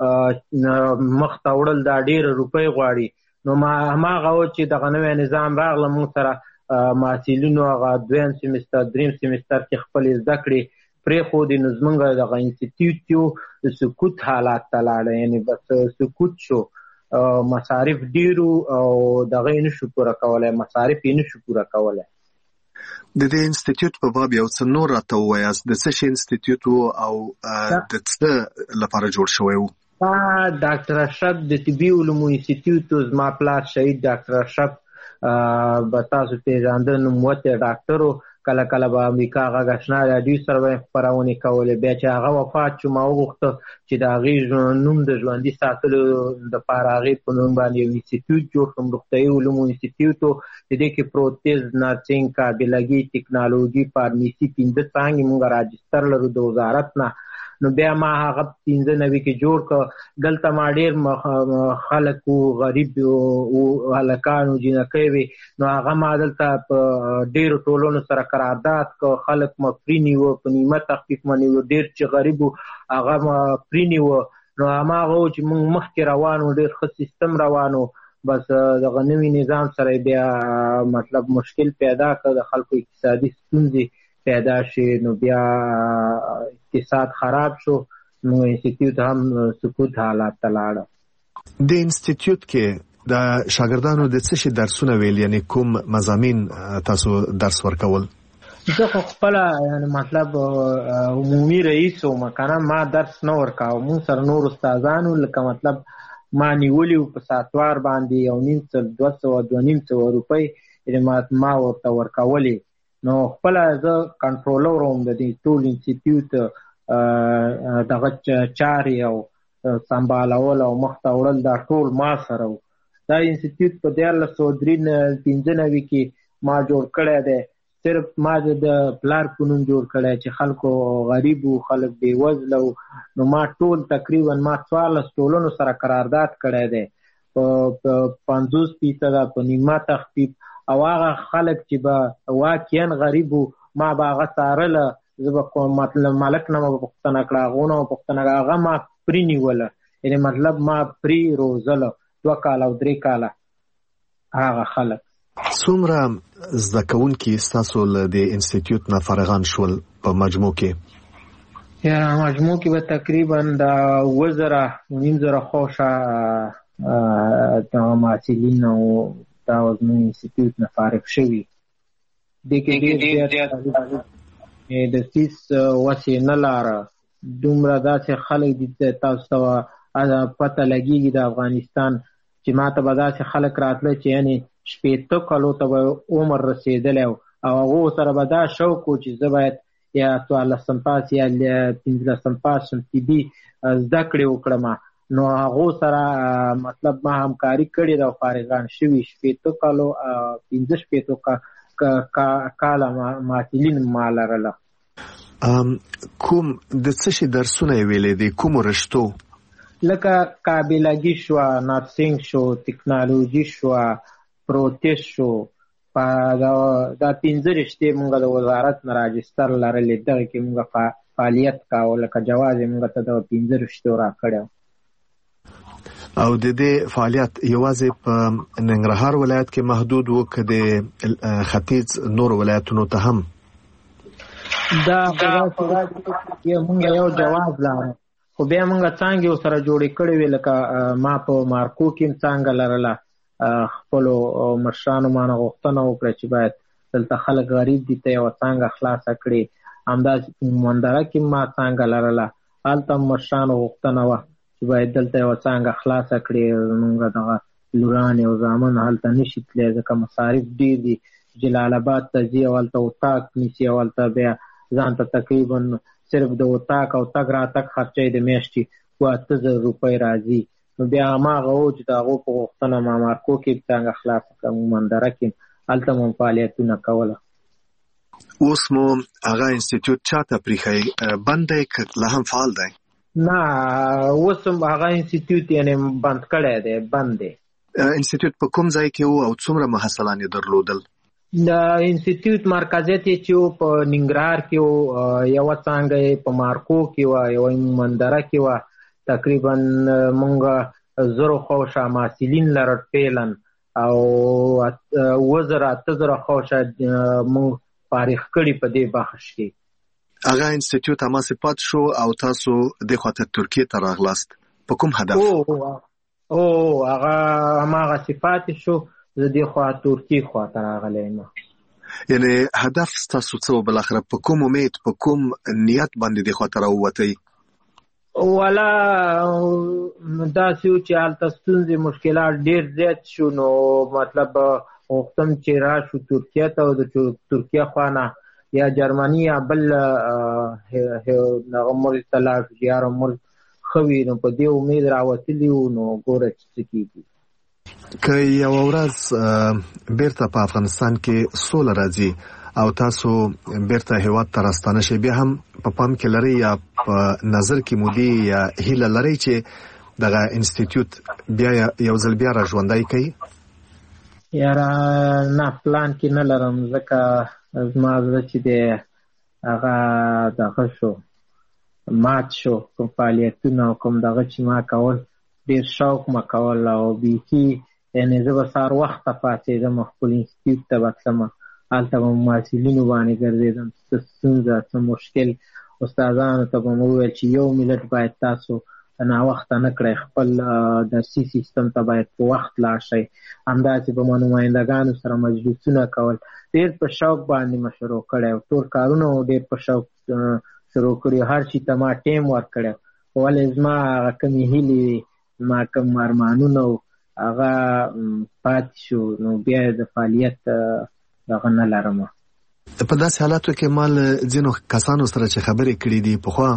مخ ته وړل دا ډېره روپۍ غواړي. نو ما هماغه و چې دغه نوی نظام راغله مونږ سره محصلینو هغه دویم سیمستر دریم سیمستر کې خپلې زده کړې پرېښودې. نو زمونږ دغه انسټیټیوټ یو د سکوت حالات ته لاړه، یعنې بس سکوت شو. مصارف ډېرو او دغه یې نشو پوره کولی، مصارف یې نشو پوره کولی. د دې انسټیټیوټ په باب یو څه نور راته ووایاست. د څه شي انسټیټیوټ و او د څه لپاره جوړ شوی و؟ ډاکټر اشرف د طبي علومو انسټیټیوټ. زما پلار شهید ډاکټر اشرف به تاسو پیژانده نوموتی ډاکټر و. کله کله به امریکا غږ آشنا راډیو سره به یې خپرونې کولې. بیا چې هغه وفات شو ما وغوښته چې د هغې نوم د ژوندي ساتلو دپاره هغې په نوم باندې یو انسټیټیوټ جوړ کړم، روغتیایي علومو انسټیټیوټ و. د دې کې پروتیز، نرسنګ، کارډیولوژي، ټکنالوژي، فارمیسي پنځه څانګې مونږ راجستر لرو د وزارت نه. نو بیا ما هغه پنځه نوي کې جوړ کړ. دلته ما ډېر خلک و، غریب و، هلکان و، جینکۍ وې. نو هغه ما دلته په ډېرو ټولنو سره قرارداد کړ. خلک ما فري نیوه، په نیمه تخفیف ما نیوه. ډېر چې غریب و هغه ما فري نیوه. نو هماغه و چې موږ مخکې روان و، ډېر ښه سیستم روان و. بس دغه نوي نظام سره بیا مطلب مشکل پیدا کړ، د خلکو اقتصادي ستونزې پیدا شي. نو بیا اقتصاد خراب شو. نو انسټیټیوټ هم سکوت حالات ته لاړه. د انسټیټیوټ کې د شاګردانو د څه شي درسونه ویل، یعنی کوم مضامین تاسو درس ورکول؟ زه خو خپله یعنې مطلب عمومي رئیس وم، که نه ما درس نه ورکاوه. مونږ سره نور استادانو لکه مطلب ما نیولي وو په ساتوار باندې یو نیم سل دوه سوه دوه نیم سوه روپۍ ما ورته ورکولې. نو خپله زه کنټرولر وم د دې ټول انسټیټیوټ دغه چارې او سمبالول او مخ ته وړل دا ټول ما سره و. دا انسټیټیوټ په دیارلس سوه درې پنځه نوي کې ما جوړ کړی دی. صرف ما د پلار په نوم جوړ کړی چې خلکو غریب و، خلک بېوزله و. نو ما ټول تقریبا ما څوارلس ټولنو سره قرارداد کړی دی په پنځوس فیصده په نیمه تخفیف. او هغه خلک چې به واقعا غریب و ما به هغه څارله. زه به ملک نه به پوښتنه کړه، هغو نه به پوښتنه کړه. هغه ما پرې نیوله، یعنې مطلب ما پرې روزله دوه کاله او درې کاله هغه خلک. څومره زده کوونکي ستاسو له دې انسټیټیوټ نه فارغان شول په مجموع کې؟ یا مجموع کې به تقریبا د اووه زره نیم زره خوشه دغه محصلین او دا زموږ انسټیټیوټ نه فارغ شوي. دې کې ډېر د فیس وسې نه لاره، دومره داسې خلک دي تاسو ته پته لګېږي د افغانستان چې ما ته به داسې خلک راتله چې یعنې شپېته کالو ته به عمر رسېدلی او هغو سره به دا شوق و چې زه باید یا څوارلسم پاس یا پنځلسم پاس شم طبي زده کړې وکړم. نو هغو سره مطلب ما همکاري کړې ده او فارغان شوي شپېته کالو پنځه شپېتو کاله محصلین ما لرله. کوم د څه شي درسونه یې ویلې دي؟ کومو رشتو؟ لکه قابلګي شوه، نرسنګ شو، تکنالوژي شوه، پروتیز شو. دا پنځه رشتې مونږ د وزارت نه راجستر لرلې، دغه کې مونږ فعالیت کاوه، لکه جواز یې مونږ ته د پنځه رشتو راکړی. او د دې فعالیت یوازې په ننګرهار ولایت کې محدود و که د ختیځ نور ولایتونو ته هم؟ دا مونږ یو جواز لاره، خو بیا مونږ څانګې ورسره جوړې کړې وې. لکه ما په مارکو کې څانګه لرله، خپلو مشرانو ما نه غوښتنه وکړه چې باید دلته خلک غریب دي ته یوه څانګه خلاصه کړي. همداسې په مندره کې ما څانګه لرله، هلته مشرانو غوښتنه وه چې باید دلته یوه څانګه خلاصه کړي. زمونږ دغه لورانې او زامن هلته نشي تللی ځکه مصارف ډېر دي. جلال آباد ته ځي او هلته اتاق نیسي او هلته بیا ځان ته تقریبا صرف د اتاق او تګ راتګ خرچه یې د میاشتې اوه اته زره روپۍ راځي. نو بیا هماغه و چې د هغو په غوښتنه ما مارکو کې څانګه خلاصه کړم، مندره کې هلته مو فعالیتونه کوله. اوس مو هغه انسټیټیوټ چاته پرېښی؟ بند دی که لا هم فعال دی؟ نه، اوس هم هغه انسټیټیوټ یعنې بند کړی دی، بند دی. انسټیټیوټ په کوم ځای کې و او څومره محصلان یې درلودل؟ د انسټیټیوټ مرکزیت یې چې و په ننګرهار کې و، یوه څانګه یې په مارکو کې وه، یوه مندره کې وه. تقریبا مونږ زرو خوشه محصلین لرل فعلا، او اوه زره اته زره خوشه مونږ فارغ کړي په دې بخش کې. هغه انسټیټیوټ هماسې پات شو او تاسو دې خواته ترکیې ته راغلاست، په کوم هدف؟ او هغه هماغسې پاتې شو، زه دې خوا ترکیې خواته راغلی یم. یعنې هدف ستاسو څه و بالاخره؟ په کوم امید، په کوم نیت باندې دې خواته راووتئ؟ والا داسې و چې هلته ستونزې مشکلات ډېر زیات شو، نو مطلب غوښتم چې راشو ترکیې ته، او د ترکیې خوا نه یا جرمني یا بل هغه ملک ته لاړ شو چې یاره ملک ښه وي. نو په دې امید راوتلي وو، نو ګوره چې څه کېږي. که یوه ورځ بیرته په افغانستان کې سوله راځي او تاسو بیرته هیواد ته راستانه شئ، بیا هم په پام کې لرئ یا په نظر کې مودې یا هیله لرئ چې دغه انسټیټیوټ بیا یو ځل بیا را ژوندی کوي؟ یاره نه، پلان کې نه لرم، ځکه زما زړه چې دی هغه دغه شو، مات شو. کوم فعالیتونه او کوم دغه چې ما کول ډېر شوق ما کول، او بیخي یعنې زه به سهار وخته پاڅېدم، خپل انسټیټیوټ ته به تلم، هلته به محصلینو باندې ګرځېدم، څه ستونزه څه مشکل استادانو ته به مو وویل چې یو ملت باید تاسو ناوخته نه کړئ، خپل درسي سیستم ته باید په وخت لاړ شئ. همداسې به ما نمایندګانو سره مجلسونه کول، ډېر په شوق باندې مې شروع کړی، ټول کارونه ډېر په شوق شروع کړي، هر شي ته ما ټیم ورکړی. ولې زما هغه کومې هیلې وې، زما کوم ارمانونه و، هغه پاتې شو. نو بیا د فعالیت دغه نه لرم. په داسې حالاتو کې ما له ځینو کسانو سره چې خبرې کړي دي پخوا،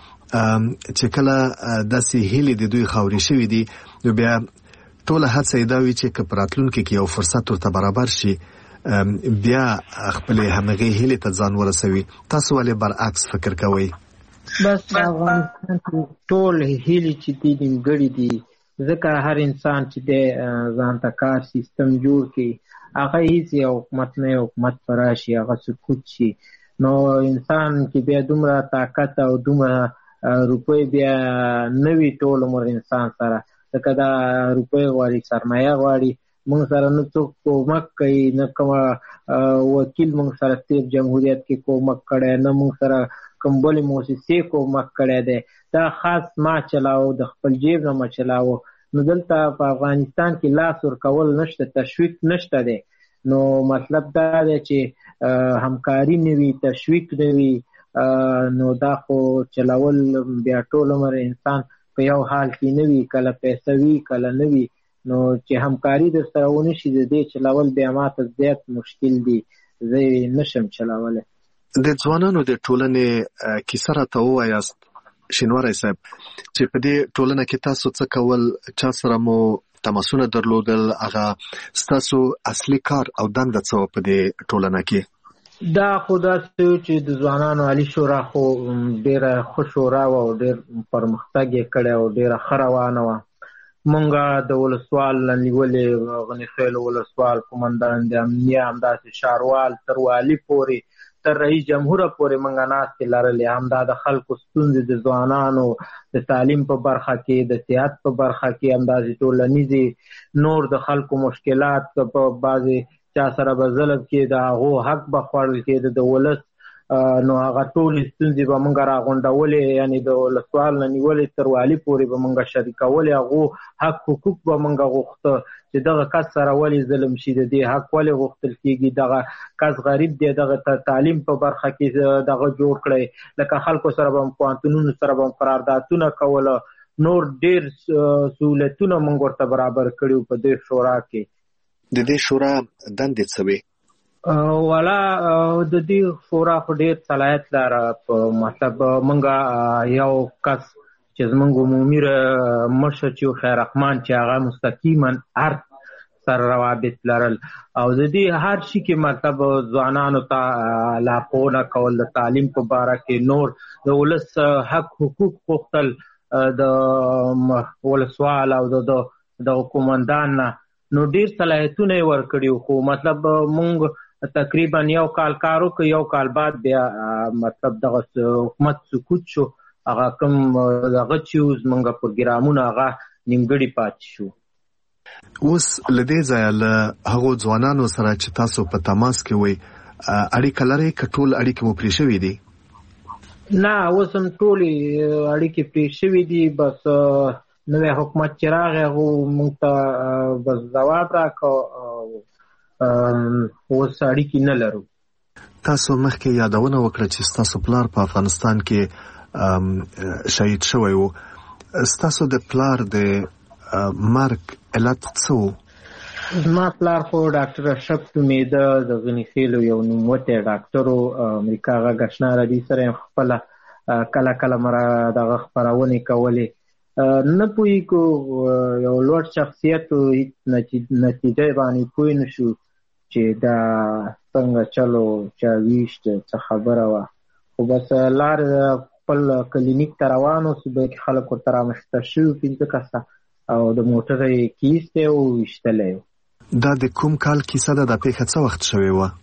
چې کله داسې هیلې د دوی خاورې شوي دي، نو بیا ټوله هڅه یې دا وي چې که په راتلونکي کې یو فرصت ورته برابر شي، بیا خپلې همغې هیلې ته ځان ورسوي. تاسو ولې برعکس فکر کوئ؟ بس افغانستان کې ټول هیلې چې دي نیمګړې دي، ځکه هر انسان چې دی ځان ته کار سیستم جوړ کړي، هغه هیڅ یو حکومت نه یو حکومت په راشي، هغه سقوط شي. نو انسان کې بیا دومره طاقت او دومره روپۍ بیا نه وي ټول عمر انسان سره، ځکه دا روپۍ غواړي، سرمایه غواړي. موږ سره نه څوک کومک کوي، نه کومه وکیل موږ سره تیر جمهوریت کې کومک کړی، نه موږ سره کوم بلې مؤسسې کومک کړی دی. دا خاص ما چلاو، د خپل جیب نه ما چلاو، نو دلته په افغانستان کې لاس ورکول نشته، تشویق نشته دی. نو مطلب دا دی چې همکاري نه وي، تشویق نه وي، نو دا خو چلول بیا ټول عمر انسان په یو حال کې نه وي، کله پیسه وي کله نه وي. نو چې همکاري در سره ونه شي د دې چلول بیا ماته زیات مشکل دي، زه یې نشم چلولی. د ځوانانو د ټولنې کیسه راته ووایاست شینواری صاحب چې په دې ټولنه کې تاسو څه کول، چا سره مو تماسونه درلودل، هغه ستاسو اصلي کار او دنده څه په دې ټولنه کې؟ دا خو داسې چې د ځوانانو عالي شورا خو ډېره ښه شورا وه او ډېر پرمختګ یې کړی او ډېره ښه روانه وه. مونږ د ولسوال نه نیولې غني خیل ولسوال قومندان د امنیه، همداسې ښاروال تر والي پورې تر رئیس جمهوره پورې مونږ ناستې لرلې. همدا د خلکو ستونزې د ځوانانو د تعلیم په برخه کې، د صحت په برخه کې، همداسې ټولنیزې نور د خلکو مشکلات په بعضې چا سره به ظلم کې د هغو حق به خوړل کېده د ولس، نو هغه ټولې ستونزې به مونږ راغونډولې، یعنې د ولسوال نه نیولې تر والي پورې به مونږ شریکولې. هغو حق حقوق به مونږ غوښته چې دغه کس سره ولې ظلم شي، د دې حق ولې غوښتل کېږي، دغه کس غریب دی، دغه تعلیم په برخه کې دغه جوړ کړی، لکه خلکو سره به هم پوهنتونونو سره به هم قراردادونه کوله، نور ډېر سهولتونه مونږ ورته برابر کړي په دې شورا کې. د دې شورا دندې څه وې؟ والا د دې شورا خو ډېر صلاحیت لاره، په مطلب مونږ یو کس چې زمونږ عمومي مشر چې خیر رحمان چې هغه مستقیما هر سره روابط لرل او د دې هر شي کې مطلب ځوانانو ته لارښوونه کول، د تعلیم په باره کې، نور د ولس حق حقوق غوښتل د ولسوال او د قومندان نه، نو ډېر صلاحیتونه یې ورکړي. خو مطلب مونږ تقریبا یو کال کار وکړ، یو کال بعد بیا مطلب دغه حکومت سقوط شو، هغه کوم دغه چې زمونږ پروګرامونه هغه نیمګړي پاتې شو. اوس له دې ځایه له هغو ځوانانو سره چې تاسو په تماس کې وئ اړیکه لرئ که ټول اړیکې مو پرې شوي دي؟ نه، اوس هم ټولې اړیکې پرې شوي دي، بس نوی حکومت چې راغی هغو موږ ته بس ځواب راکړ، اوس اړیکې نه لرو. تاسو مخکې یادونه وکړه چې ستاسو پلار په افغانستان کې شهید شوی و. ستاسو د پلار د مرګ علت څه و؟ زما پلار خو ډاکټر اشرف نومېده، د غني خیلو یو نوموتی ډاکټر و، امریکا غږ اشنا راډیو سره یې خپله کله کله مره دغه خپرونې کولې. نه پوهېږو، یو لوړ شخصیت و، هېڅ نتیجه باندې پوه نه شو چې دا څنګه چلو، چا ویشت، څه خبره وه. خو بس لار خپل کلینیک ته روان و، صبح کې خلک ورته رامخته شوي پنځه کسه او د موټر یې کیستی و، ویشتلی و. دا د کوم کال کیسه ده؟ دا پیښه څه وخت شوې وه؟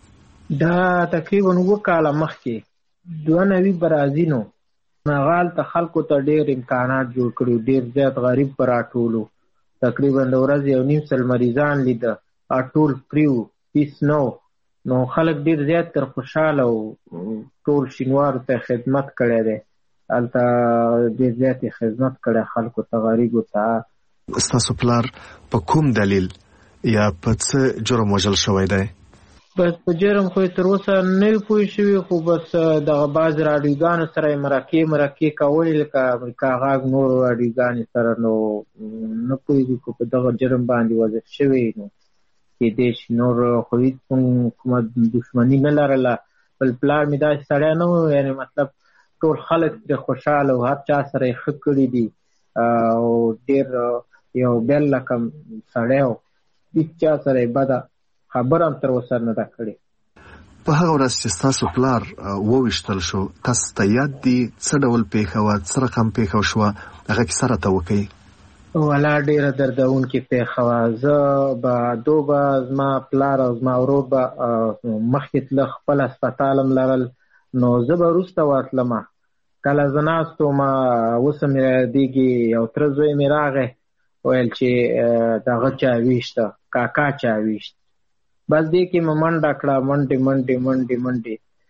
دا تقریبا اووه کاله مخکې، دوه نوي برازینو هغه هلته خلکو ته ډېر امکانات جوړ کړي، ډېر زیات غریب به راټولو، تقریبا د ورځې یو نیم سل مریضان لیده، ټول فری و، فیس نه و، نو خلک ډېر زیات تر خوشحاله و، ټول شینوارو ته خدمت کړی دی، هلته ډېر زیات یې خدمت کړی خلکو ته، غریبو ته. ستاسو پلار په کوم دلیل یا په څه جرم وژل شوی دی؟ بس په جرم خو یې تر اوسه نه وي پوه شوي، خو بس دغه بعض راډیوګانو سره یې مرکې مرکې کولې، لکه امریکا غږ نورو راډیوګانې سره، نو نه پوهېږو که په دغه جرم باندې وضع شوی، نو کېدای شي نور خو هېڅ کومه دښمني نه لرله. بل پلار مې داسې سړی نه و، یعنې مطلب ټول خلک پرې خوشحاله و، هر چا سره یې ښه کړي دي او ډېر یو بیل لکه سړی و، هېڅ چا سره یې بده خبره هم تر اوسه نه ده کړې. په هغه ورځ چې ستاسو پلار وویشتل شو، تاسو ته یاد دي څه ډول پیښه وه، څه رقم پیښه شوه، هغه کیسه راته وکړئ. والا ډېره دردونکې پیښه وه. زه به دو به زما پلار او زما ورور به مخکې تله، خپل هسپتال هم لرل، نو زه به وروسته ورتلم. کله زه ناست وم، اوس مې یادېږي یو تره زوی مې راغی، ویل چې دغه چا ویشته، کاکا چا ویشت. بس دې کې مې منډه کړه، منډې منډې منډې منډې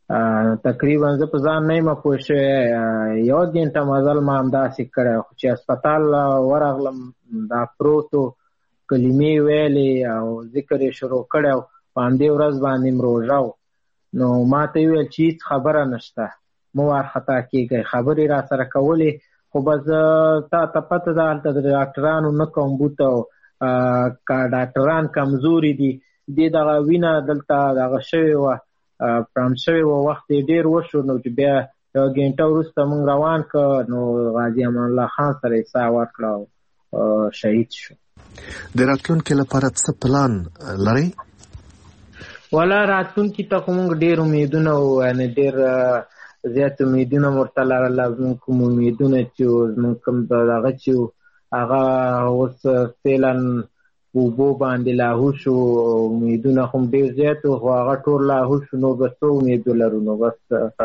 تقریبا زه په ځان نه یم پوه شوی، یوه ګنټه مزل ما همداسې کړی، خو چې هسپتال ورغلم دا پروت و، کلمې ویلې او ذکر یې شروع کړی و، په همدې ورځ باندې م روژه و. نو ما ته یې ویل چې هېڅ خبره نشته، مه وارخطا کېږئ. خبرې را سره کولې، خو بس تا ته پته ده هلته د ډاکټرانو نه کوم بوته و، که ډاکټران کمزوري دي، دې دغه وینه دلته دغه شوې وه، پرمپ شوې وه، وخت یې ډېر وشو. نو چې بیا یوه ګنټه وروسته موږ روان کړ، نو غازي امان الله خان سره یې ساه ورکړه او شهید شو. د راتلونکي لپاره څه پلان لرئ؟ والا راتلونکي ته خو موږ ډېر امیدونه وو، یعنې ډېر زیات امیدونه مو ورته لرله. زموږ کوم امیدونه چې وو، زموږ کوم دغه چې وو، هغه اوس فعلا په اوبو باندې لاهو شو. امیدونه خو ډېر زیات وو، خو هغه ټول لاهو شو. نو بس څه امید ولرو؟ نو بس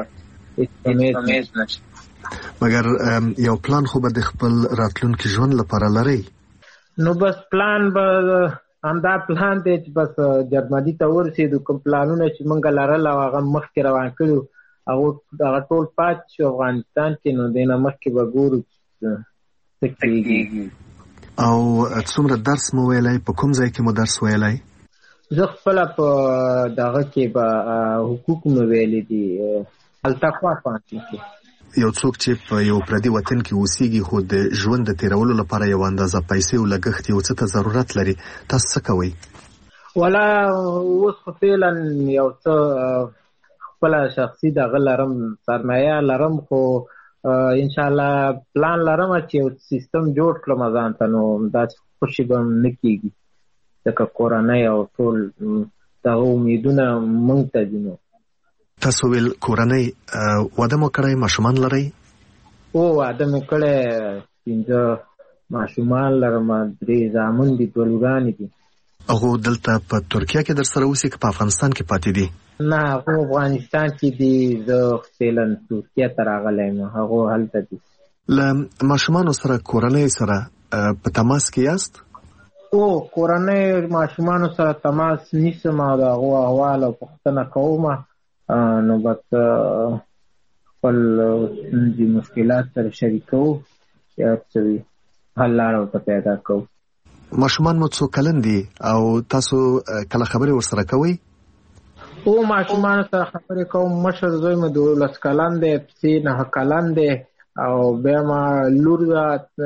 امید نشته. مګر یو پلان خو به د خپل راتلونکي ژوند لپاره لرئ؟ نو بس پلان به همدا پلان دی چې بس جرمني ته ورسېدو. کوم پلانونه چې موږ لرل او هغه مخکې روان کړي وو، هغه ټول پاتې شو افغانستان کې. نو دې نه مخکې به ګورو څه کېږي. او څومره درس مو ویلی؟ په کوم ځای کې مو درس ویلی؟ زه خپله په دغه کې به حقوق مو ویلي دي، التقوا پوهنتون کې. یو څوک چې په یو پردي وطن کې اوسېږي، خو د ژوند د تېرولو لپاره یو اندازه پیسې او لګښت یو څه ته ضرورت لري، تاسو څه کوئ؟ والا اوس خو فعلا یو څه خپله شخصي دغه لرم، سرمایه لرم، خو انشاءالله پلان لرم چې یو سیستم جوړ کړم ځان ته. نو داسې خوشي به نه کېږي، ځکه کورنۍ او ټول دغه امیدونه موږ ته دي. نو تاسو ویل کورنۍ، واده مو کړی، ماشومان لرئ؟ او واده مې کړی، پنځه ماشومان لرم، درې زامن دي، دوه لورانې دي. هغو دلته په ترکیه کې در سره اوسي که په افغانستان کې پاتې دي؟ نه، هغو افغانستان کې دي، زه فعلا ترکیه ته راغلی یم، هغو هلته دي. له ماشومانو سره، کورنۍ سره په تماس کې یاست؟ او کورنۍ ماشومانو سره تماس نیسم او د هغو احوال او پوښتنه کوم. نو بس خپل ستونزې مشکلات سره شریکوو، چې هر څه وي حل لاره ورته پیدا کوو. ماشومان مو څو کلن دي او تاسو کله خبرې ورسره کوئ؟ او ماشومانو سره خبرې کوم. مشر زوی مې دولس کلن دی، پسې نهه کلن دی، او بیا ما لور ده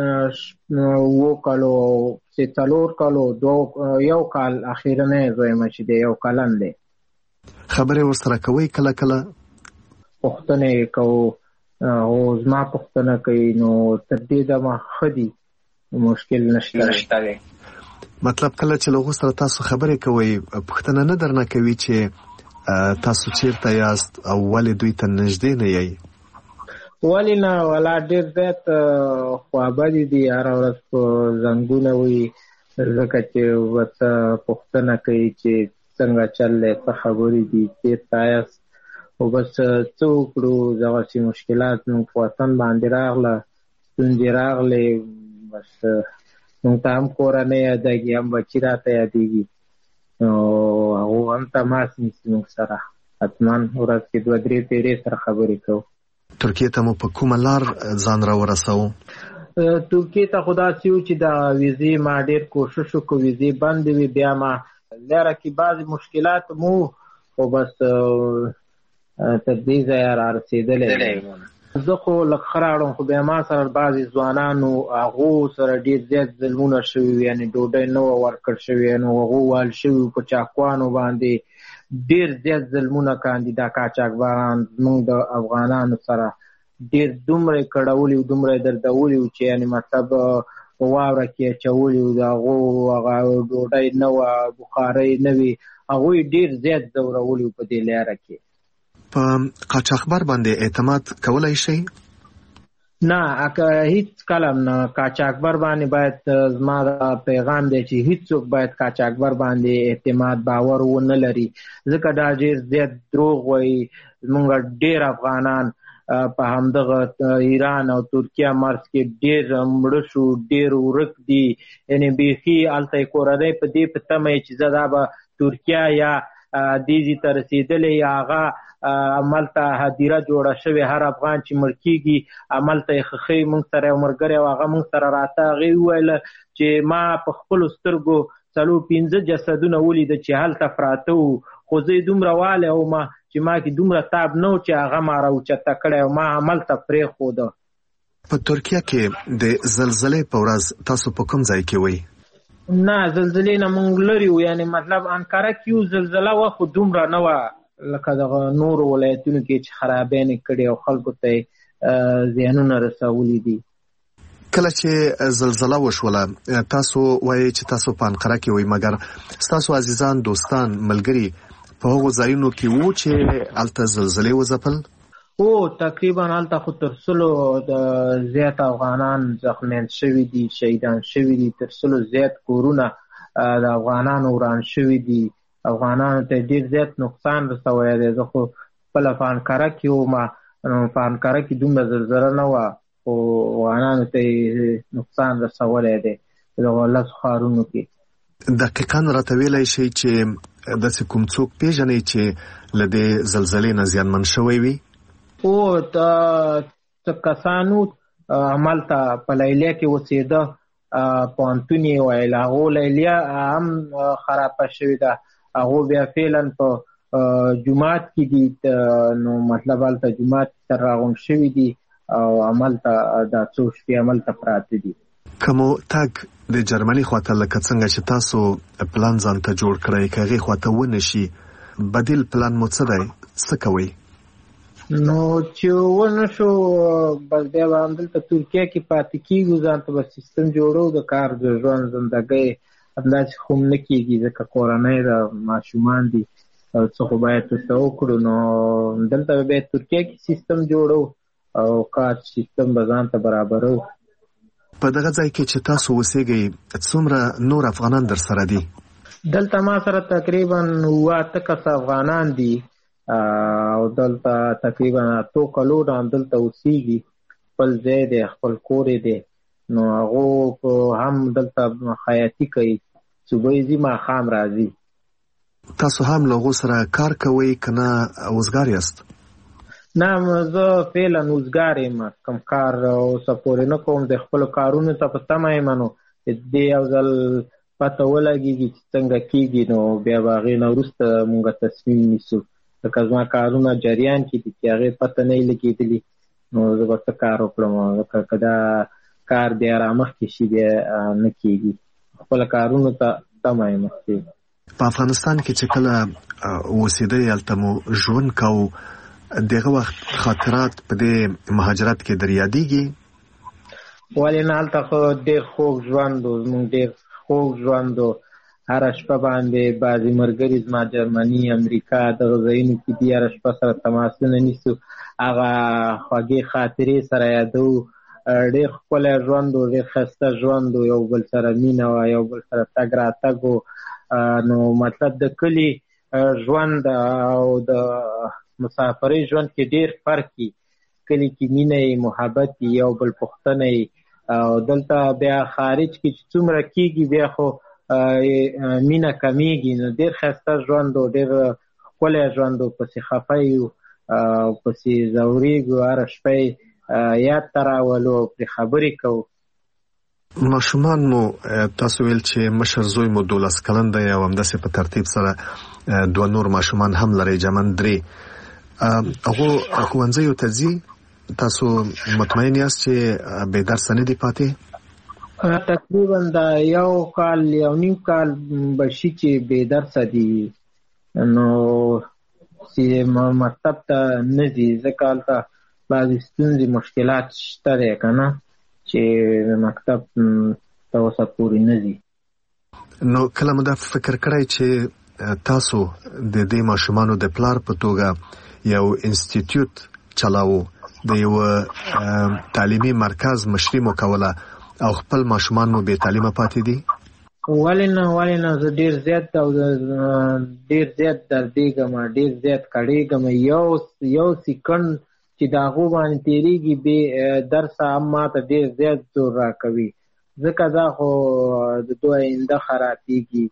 اووه کالو، پسې څلور کالو، یو کال اخیرنی زوی مې چې دی یو کلن دی. خبرې ورسره کوئ کله کله؟ پوښتنې کوو، او زما پوښتنه کوي. نو تر دې دمه ښه دي، مشکل نشته دی. مطلب کله چې له هغو سره تاسو خبرې کوئ، پوښتنه نه درنه کوي چې تاسو چیرته یاست او ولې دوی ته نږدې نه یئ؟ ولې نه، والا ډېر زیات خوابدي دي، هره ورځ په زنګونه وي، ځکه چې ورته پوښتنه کوي چې څنګه چل دی، څه خبرې دي، چېرته یاست. خو بس څه وکړو، دغسې مشکلات موږ په وطن باندې راغله، ستونزې راغلې، بس موږ ته هم کورنۍ یادېږي، هم بچي راته یادېږي. نو هغو هم تماس نیسي موږ سره، حتما ورځ کې دوه درې پیرې سره خبرې کوو. ترکیې ته مو په کومه لار ځان راورسوو؟ ترکیې ته خو داسې وو چې د ویزې ما ډېر کوشش وکړو، ویزې بندې وې، بیا ما لاره کې بعضې مشکلات مو، خو بس تر دې ځایه را رسېدلی. زه خو لږ ښه راغلم، خو بیا ما سره بعضې ځوانانو، هغو سره ډېر زیات ظلمونه شوي وي، یعنې ډوډۍ نه وه ورکړل شوې، نو هغو وهل شوي وو په چاقوانو باندې، ډېر زیات ظلمونه کاندي دا قاچاقبران زموږ د افغانانو سره ډېر دومره یې کړولي وو، دومره یې دردولي وو چې یعنې مطلب په واوره کې اچولي وو، د هغو هغه ډوډۍ نه وه، بخارۍ نه وي، هغوی ډېر زیات ځورولي وو په دې لاره کې. په قاچاقبر باندې اعتماد کولی شئ؟ نه، هیڅ کله نه. قاچاقبر باندې باید، زما دا پیغام دی چې هیڅوک باید قاچاقبر باندې اعتماد باور ونه لري، ځکه دا ډېر زیات دروغ وایي. زموږ ډېر افغانان په همدغه ایران او ترکیه مرز کې ډېر مړه شو، ډېر ورک دي، یعنې بیخي هلته یې کورنۍ په دې په تمه چې زه دا به ترکیه یا دیزي ته رسېدلی هغه عملته هدیره جوړه شوې. هر افغان چې مړ کېږي عملته یې خښوي. موږ سره یو ملګری او هغه موږ سره راته هغې وویله چې ما په خپلو سترګو څلور پنځه جسدونه ولیده چې هلته پراته وو، خو زه یې دومره والی وم چې ما کې دومره تاب نه و چې هغه ما راوچته کړی او ما هملته پرېښوده. په ترکیه کې د زلزلې په ورځ تاسو په کوم ځای کې وئ؟ نه، زلزلې نه موږ لرې وو. یعنې مطلب انقره کې یو زلزله وه خو دومره نه وه لکه دغه نورو ولایتونو کې چې خرابیانې کړي او خلکو ته یې زیانونه رسولي دي. کله چې زلزله وشوله تاسو وایئ چې تاسو په انقره کې وئ، مګر ستاسو عزیزان، دوستان، ملګري په هغو ځایونو کې وو چې هلته زلزلې وځپل؟ او تقریبا هلته خو تر سلو زیات افغانان زخمیان شوي دي، شهیدان شوي دي. تر سلو زیات کورونه د افغانانو وران شوي دي. افغانانو ته ډېر زیات نقصان رسولی دی. زه خو خپله په انقره کې وم، په انقره کې دومره زلزله نه وه خو افغانانو ته یې نقصان رسولی دی په دغو لسو ښارونو کې. دقیقاً راته ویلی شئ چې داسې کوم څوک پېژنئ چې له دې زلزلې نه زیانمن شوی وي؟ او څه کسانو هملته په لیلیه کې اوسېده، پوهنتون یې ویل، هغو لیلیه هم خرابه شوې ده. هغو بیا فعلا په جومات کې دي، نو مطلب هلته جومات تر راغونډ شوي دي او هملته دا څو شپې هملته پراته دي. که مو تګ د جرمني خواته لکه څنګه چې تاسو پلان ځان ته جوړ کړئ، که هغې خواته ونه شي، بدیل پلان مو څه دی؟ څه کوئ؟ نو چې ونه شو بس بیا به همدلته ترکیه کې پاتې کېږو، ځان ته به سیستم جوړو د کار د ژوند زندګۍ. همداسې خو هم نه کېږي ځکه کورنۍ ده، ماشومان دي، څه خو باید ورته وکړو. نو دلته به بیا ترکیه کې سیستم جوړو او کار سیستم به ځان ته برابرو. په دغه ځای کې چې تاسو اوسېږئ څومره نور افغانان در سره دي؟ دلته ما سره تقریبا اووه اته کسه افغانان دي او دلته تقریبا اتو کلونه دلته اوسېږي. خپل ځای دی، خپل کور دی. نو هغو هم دلته خیاطي کوي، صبح ځي ماښام راځي. تاسو هم له هغو سره کار کوئ که نه وزګار یاست؟ نه، زه فعلا وزګار یم، کوم کار اوسه پورې نه کوم. د خپلو کارونو ته په تمه یم، نو دې یو ځل پته ولګېږي چې څنګه کېږي نو بیا به هغې نه وروسته مونږ تصمیم نیسو. لکه زما کارونه جریان کې دي چې هغې پته نه یې لګېدلي نو زه به څه کار وکړم. لکه که دا کار بیا رامخکې شي بیا نه کېږي. خپله کارونو ته تمه یم. په افغانستان کې چې کله اوسېدئ هلته مو ژوند کوو، دغه وخت خاطرات په دې مهاجرت کې در یادېږي؟ ولې نه، هلته خو ډېر خوږ ژوند و، زموږ ډېر خوږ ژوند و. هره شپه باندې بعضې ملګري زما جرمني، امریکا دغه ځایونو کې دي، هره شپه سره تماسونه نیسو، هغه خوږې خاطرې سره یادوو. ډېر ښکلی ژوند و، ډېر ښایسته ژوند و، یو بل سره مینه وه، یو بل سره تګ راتګ و. نو مطلب د کلي ژوند او د مسافرۍ ژوند کې ډېر فرق وي. کلي کې مینه یې، محبت یې، یو بل پوښتنه یې. او دلته بیا خارج کې چې څومره کېږي بیا خو مینه کمیږي. نو ډېر ښایسته ژوند و، ډېر ښکلی ژوند و. پسې خفه یو او پسې ځورېږو، هره شپه یې یاد ته راولو او پرې خبرې کوو. ماشومان مو تاسو ویل چې مشر زوی مو دولس کلن دی او همداسې په ترتیب سره دوه نور ماشومان هم لرئ، جمن درې. هغو ښوونځیو ته ځي؟ تاسو مطمئن یاست چې بې درسه نه دي پاتې؟ تقریبا دا یو کال یو نیم کال به شي چې بې درسه دي. نو چې مکتب ته نه ځي ځکه هلته بعضې ستونزې مشکلات شته دی که نه چې مکتب ته اوسه پورې نه ځي. نو کله مو دا فکر کړی چې تاسو د دې ماشومانو د پلار په توګه یو انسټیټیوټ چلاوو، د یو تعلیمي مرکز مشري مو کوله او خپل ماشومان مو بې تعلیمه پاتې دي؟ ولې نه، ولې نه، زه ډېر زیات او ډېر زیات دردېږم، ډېر زیات کړېږم. یو یو سیکنډ چې د هغو باندې تېرېږي بې درسه هم ما ته ډېر زیات زور راکوي. ځکه دا خو د دوی آینده خرابېږي.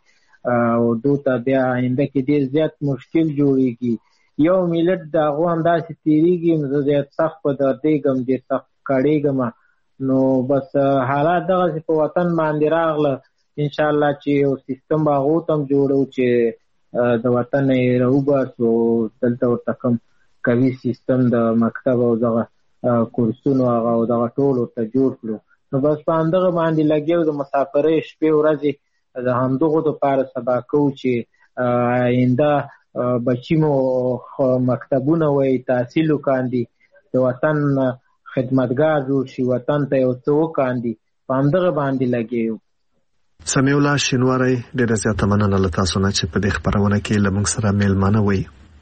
او دوته بیا آینده کې ډېر زیات مشکل جوړیږي. یو ملت د هغو همداسې تېرېږي، نو زه زیات سخت په دردېږم، ډېر سخت کړېږم. نو بس حالات دغسې په وطن باندې راغله. انشاءالله چې یو سیستم به هغو ته هم جوړو چې د وطن نه یې راوباسو، دلته ورته کوم قوي سیستم د مکتب او دغه کورسونو هغه او دغه ټول ورته جوړ کړو. نو بس په همدغه باندې لګیا د مسافرۍ شپې ورځې د همدغو دپاره سبا کوو چې آینده بچي مو مکتبونه وایي، تحصیل وکاندي، د وطن خدمتګار جوړ شي، وطن ته یو څه وکاندي. په همدغه باندې لګیا یو. سمیع الله شینواری، ډېره زیاته مننه له تاسو نه چې په دې خپرونه کې له موږ سره میلمانه وئ.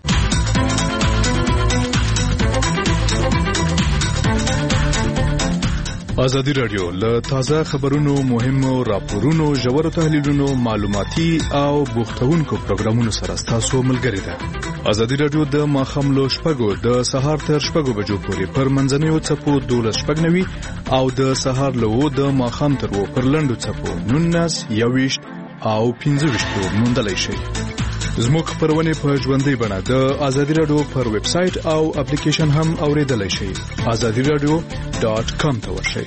ازادي راډیو له تازه خبرونو، مهمو راپورونو، ژورو تحلیلونو، معلوماتي او بوختونکو پروګرامونو سره تاسو ملګری ده. ازادي راډیو د ماخام لو شپږو د سهار تر شپږو بجو پورې پر منځنیو څپو دولس شپږ نوي او د سهار لو د ماخام تر و پر لنډو څپو نونس یويشت او پنځه ویشت موندلای شي. زموږ خبرونه په ژوندۍ بڼه د ازادي راډیو پر ویب سټ او اپلیکیشن هم اوریدلای شئ. ازادي راډیو ډاټ کام ته ورشئ.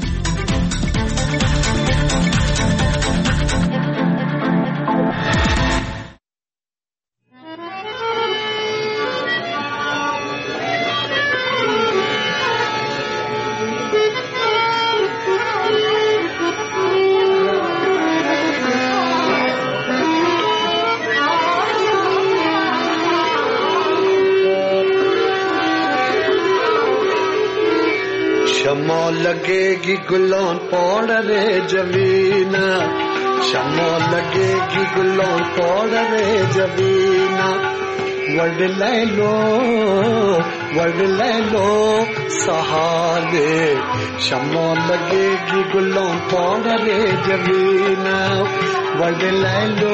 लगेगी गुलान पौड़ रे जमीना, शमा लगेगी गुलान पौड़ रे जमीना, वर्ड ले लो वर्ड ले लो सहारे, शमा लगेगी गुलान पौड़ रे जमीना, वर्ड ले लो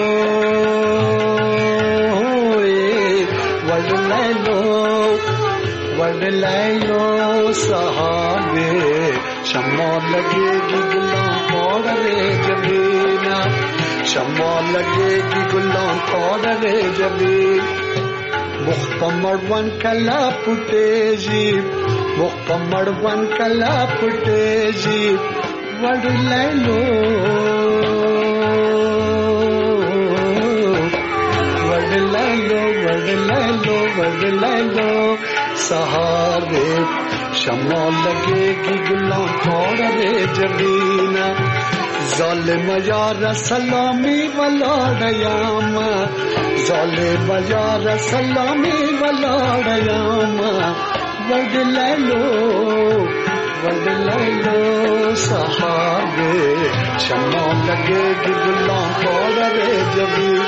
वर्ड ले लो वर्ड ले लो सहारे, शम्मा लगेगी गुलाम पौड़ रे जमीना, शम्मा लगेगी गुलाम पौड़ रे जमीन, मुख्तमर वन कला पुटेजी, मुख्तमर वन कला पुटेजी, वर्ड ले लो वर्ड ले लो वर्ड ले लो वर्ड ले लो सहारे, शम्मा लगेगी गुलाम पौड़ रे जमीना, जालिम यार सलामी वलाड़यामा, जालिम यार सलामी वलाड़यामा, वर्ड ले लो वर्ड ले लो सहारे, शम्मा लगेगी गुलाम पौड़ रे जमीना.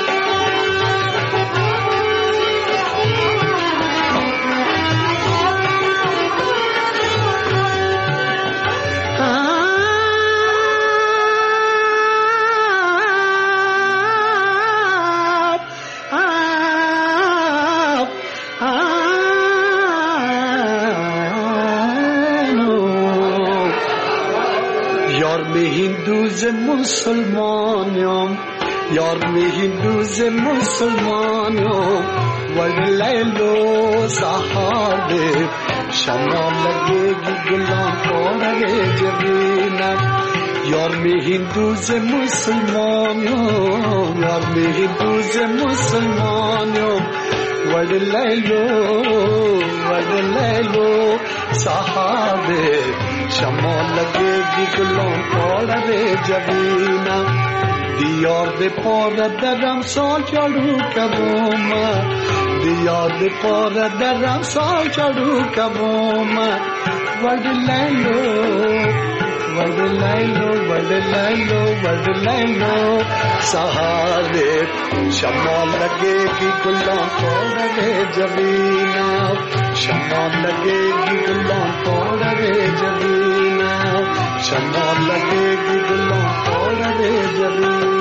मुसलमानों यार में हिंदू से मुसलमानों, वर्ड ले लो सहारे, शम्मा लगेगी गुलाम पौड़ रे जमीना, यार में हिंदू से मुसलमानों यार में हिंदू से मुसलमानों, वर्ड ले लो वर्ड ले लो सहारे, शम्मा लगेगी गुलाम पौड़ रे जमीना, दियार दे पार दरम साल चढ़ू कबोमा, दियार दे पार दरम साल चढ़ू कबोमा, वर्ड ले लो वर्ड ले लो वर्ड ले लो वर्ड ले लो सहारे, शम्मा लगेगी गुलाम पौड़ रे जमीना, शम्मा लगेगी गुलाम पौड़ रे जमीना, शम्मा लगेगी गुलाम पौड़ रे जमीना.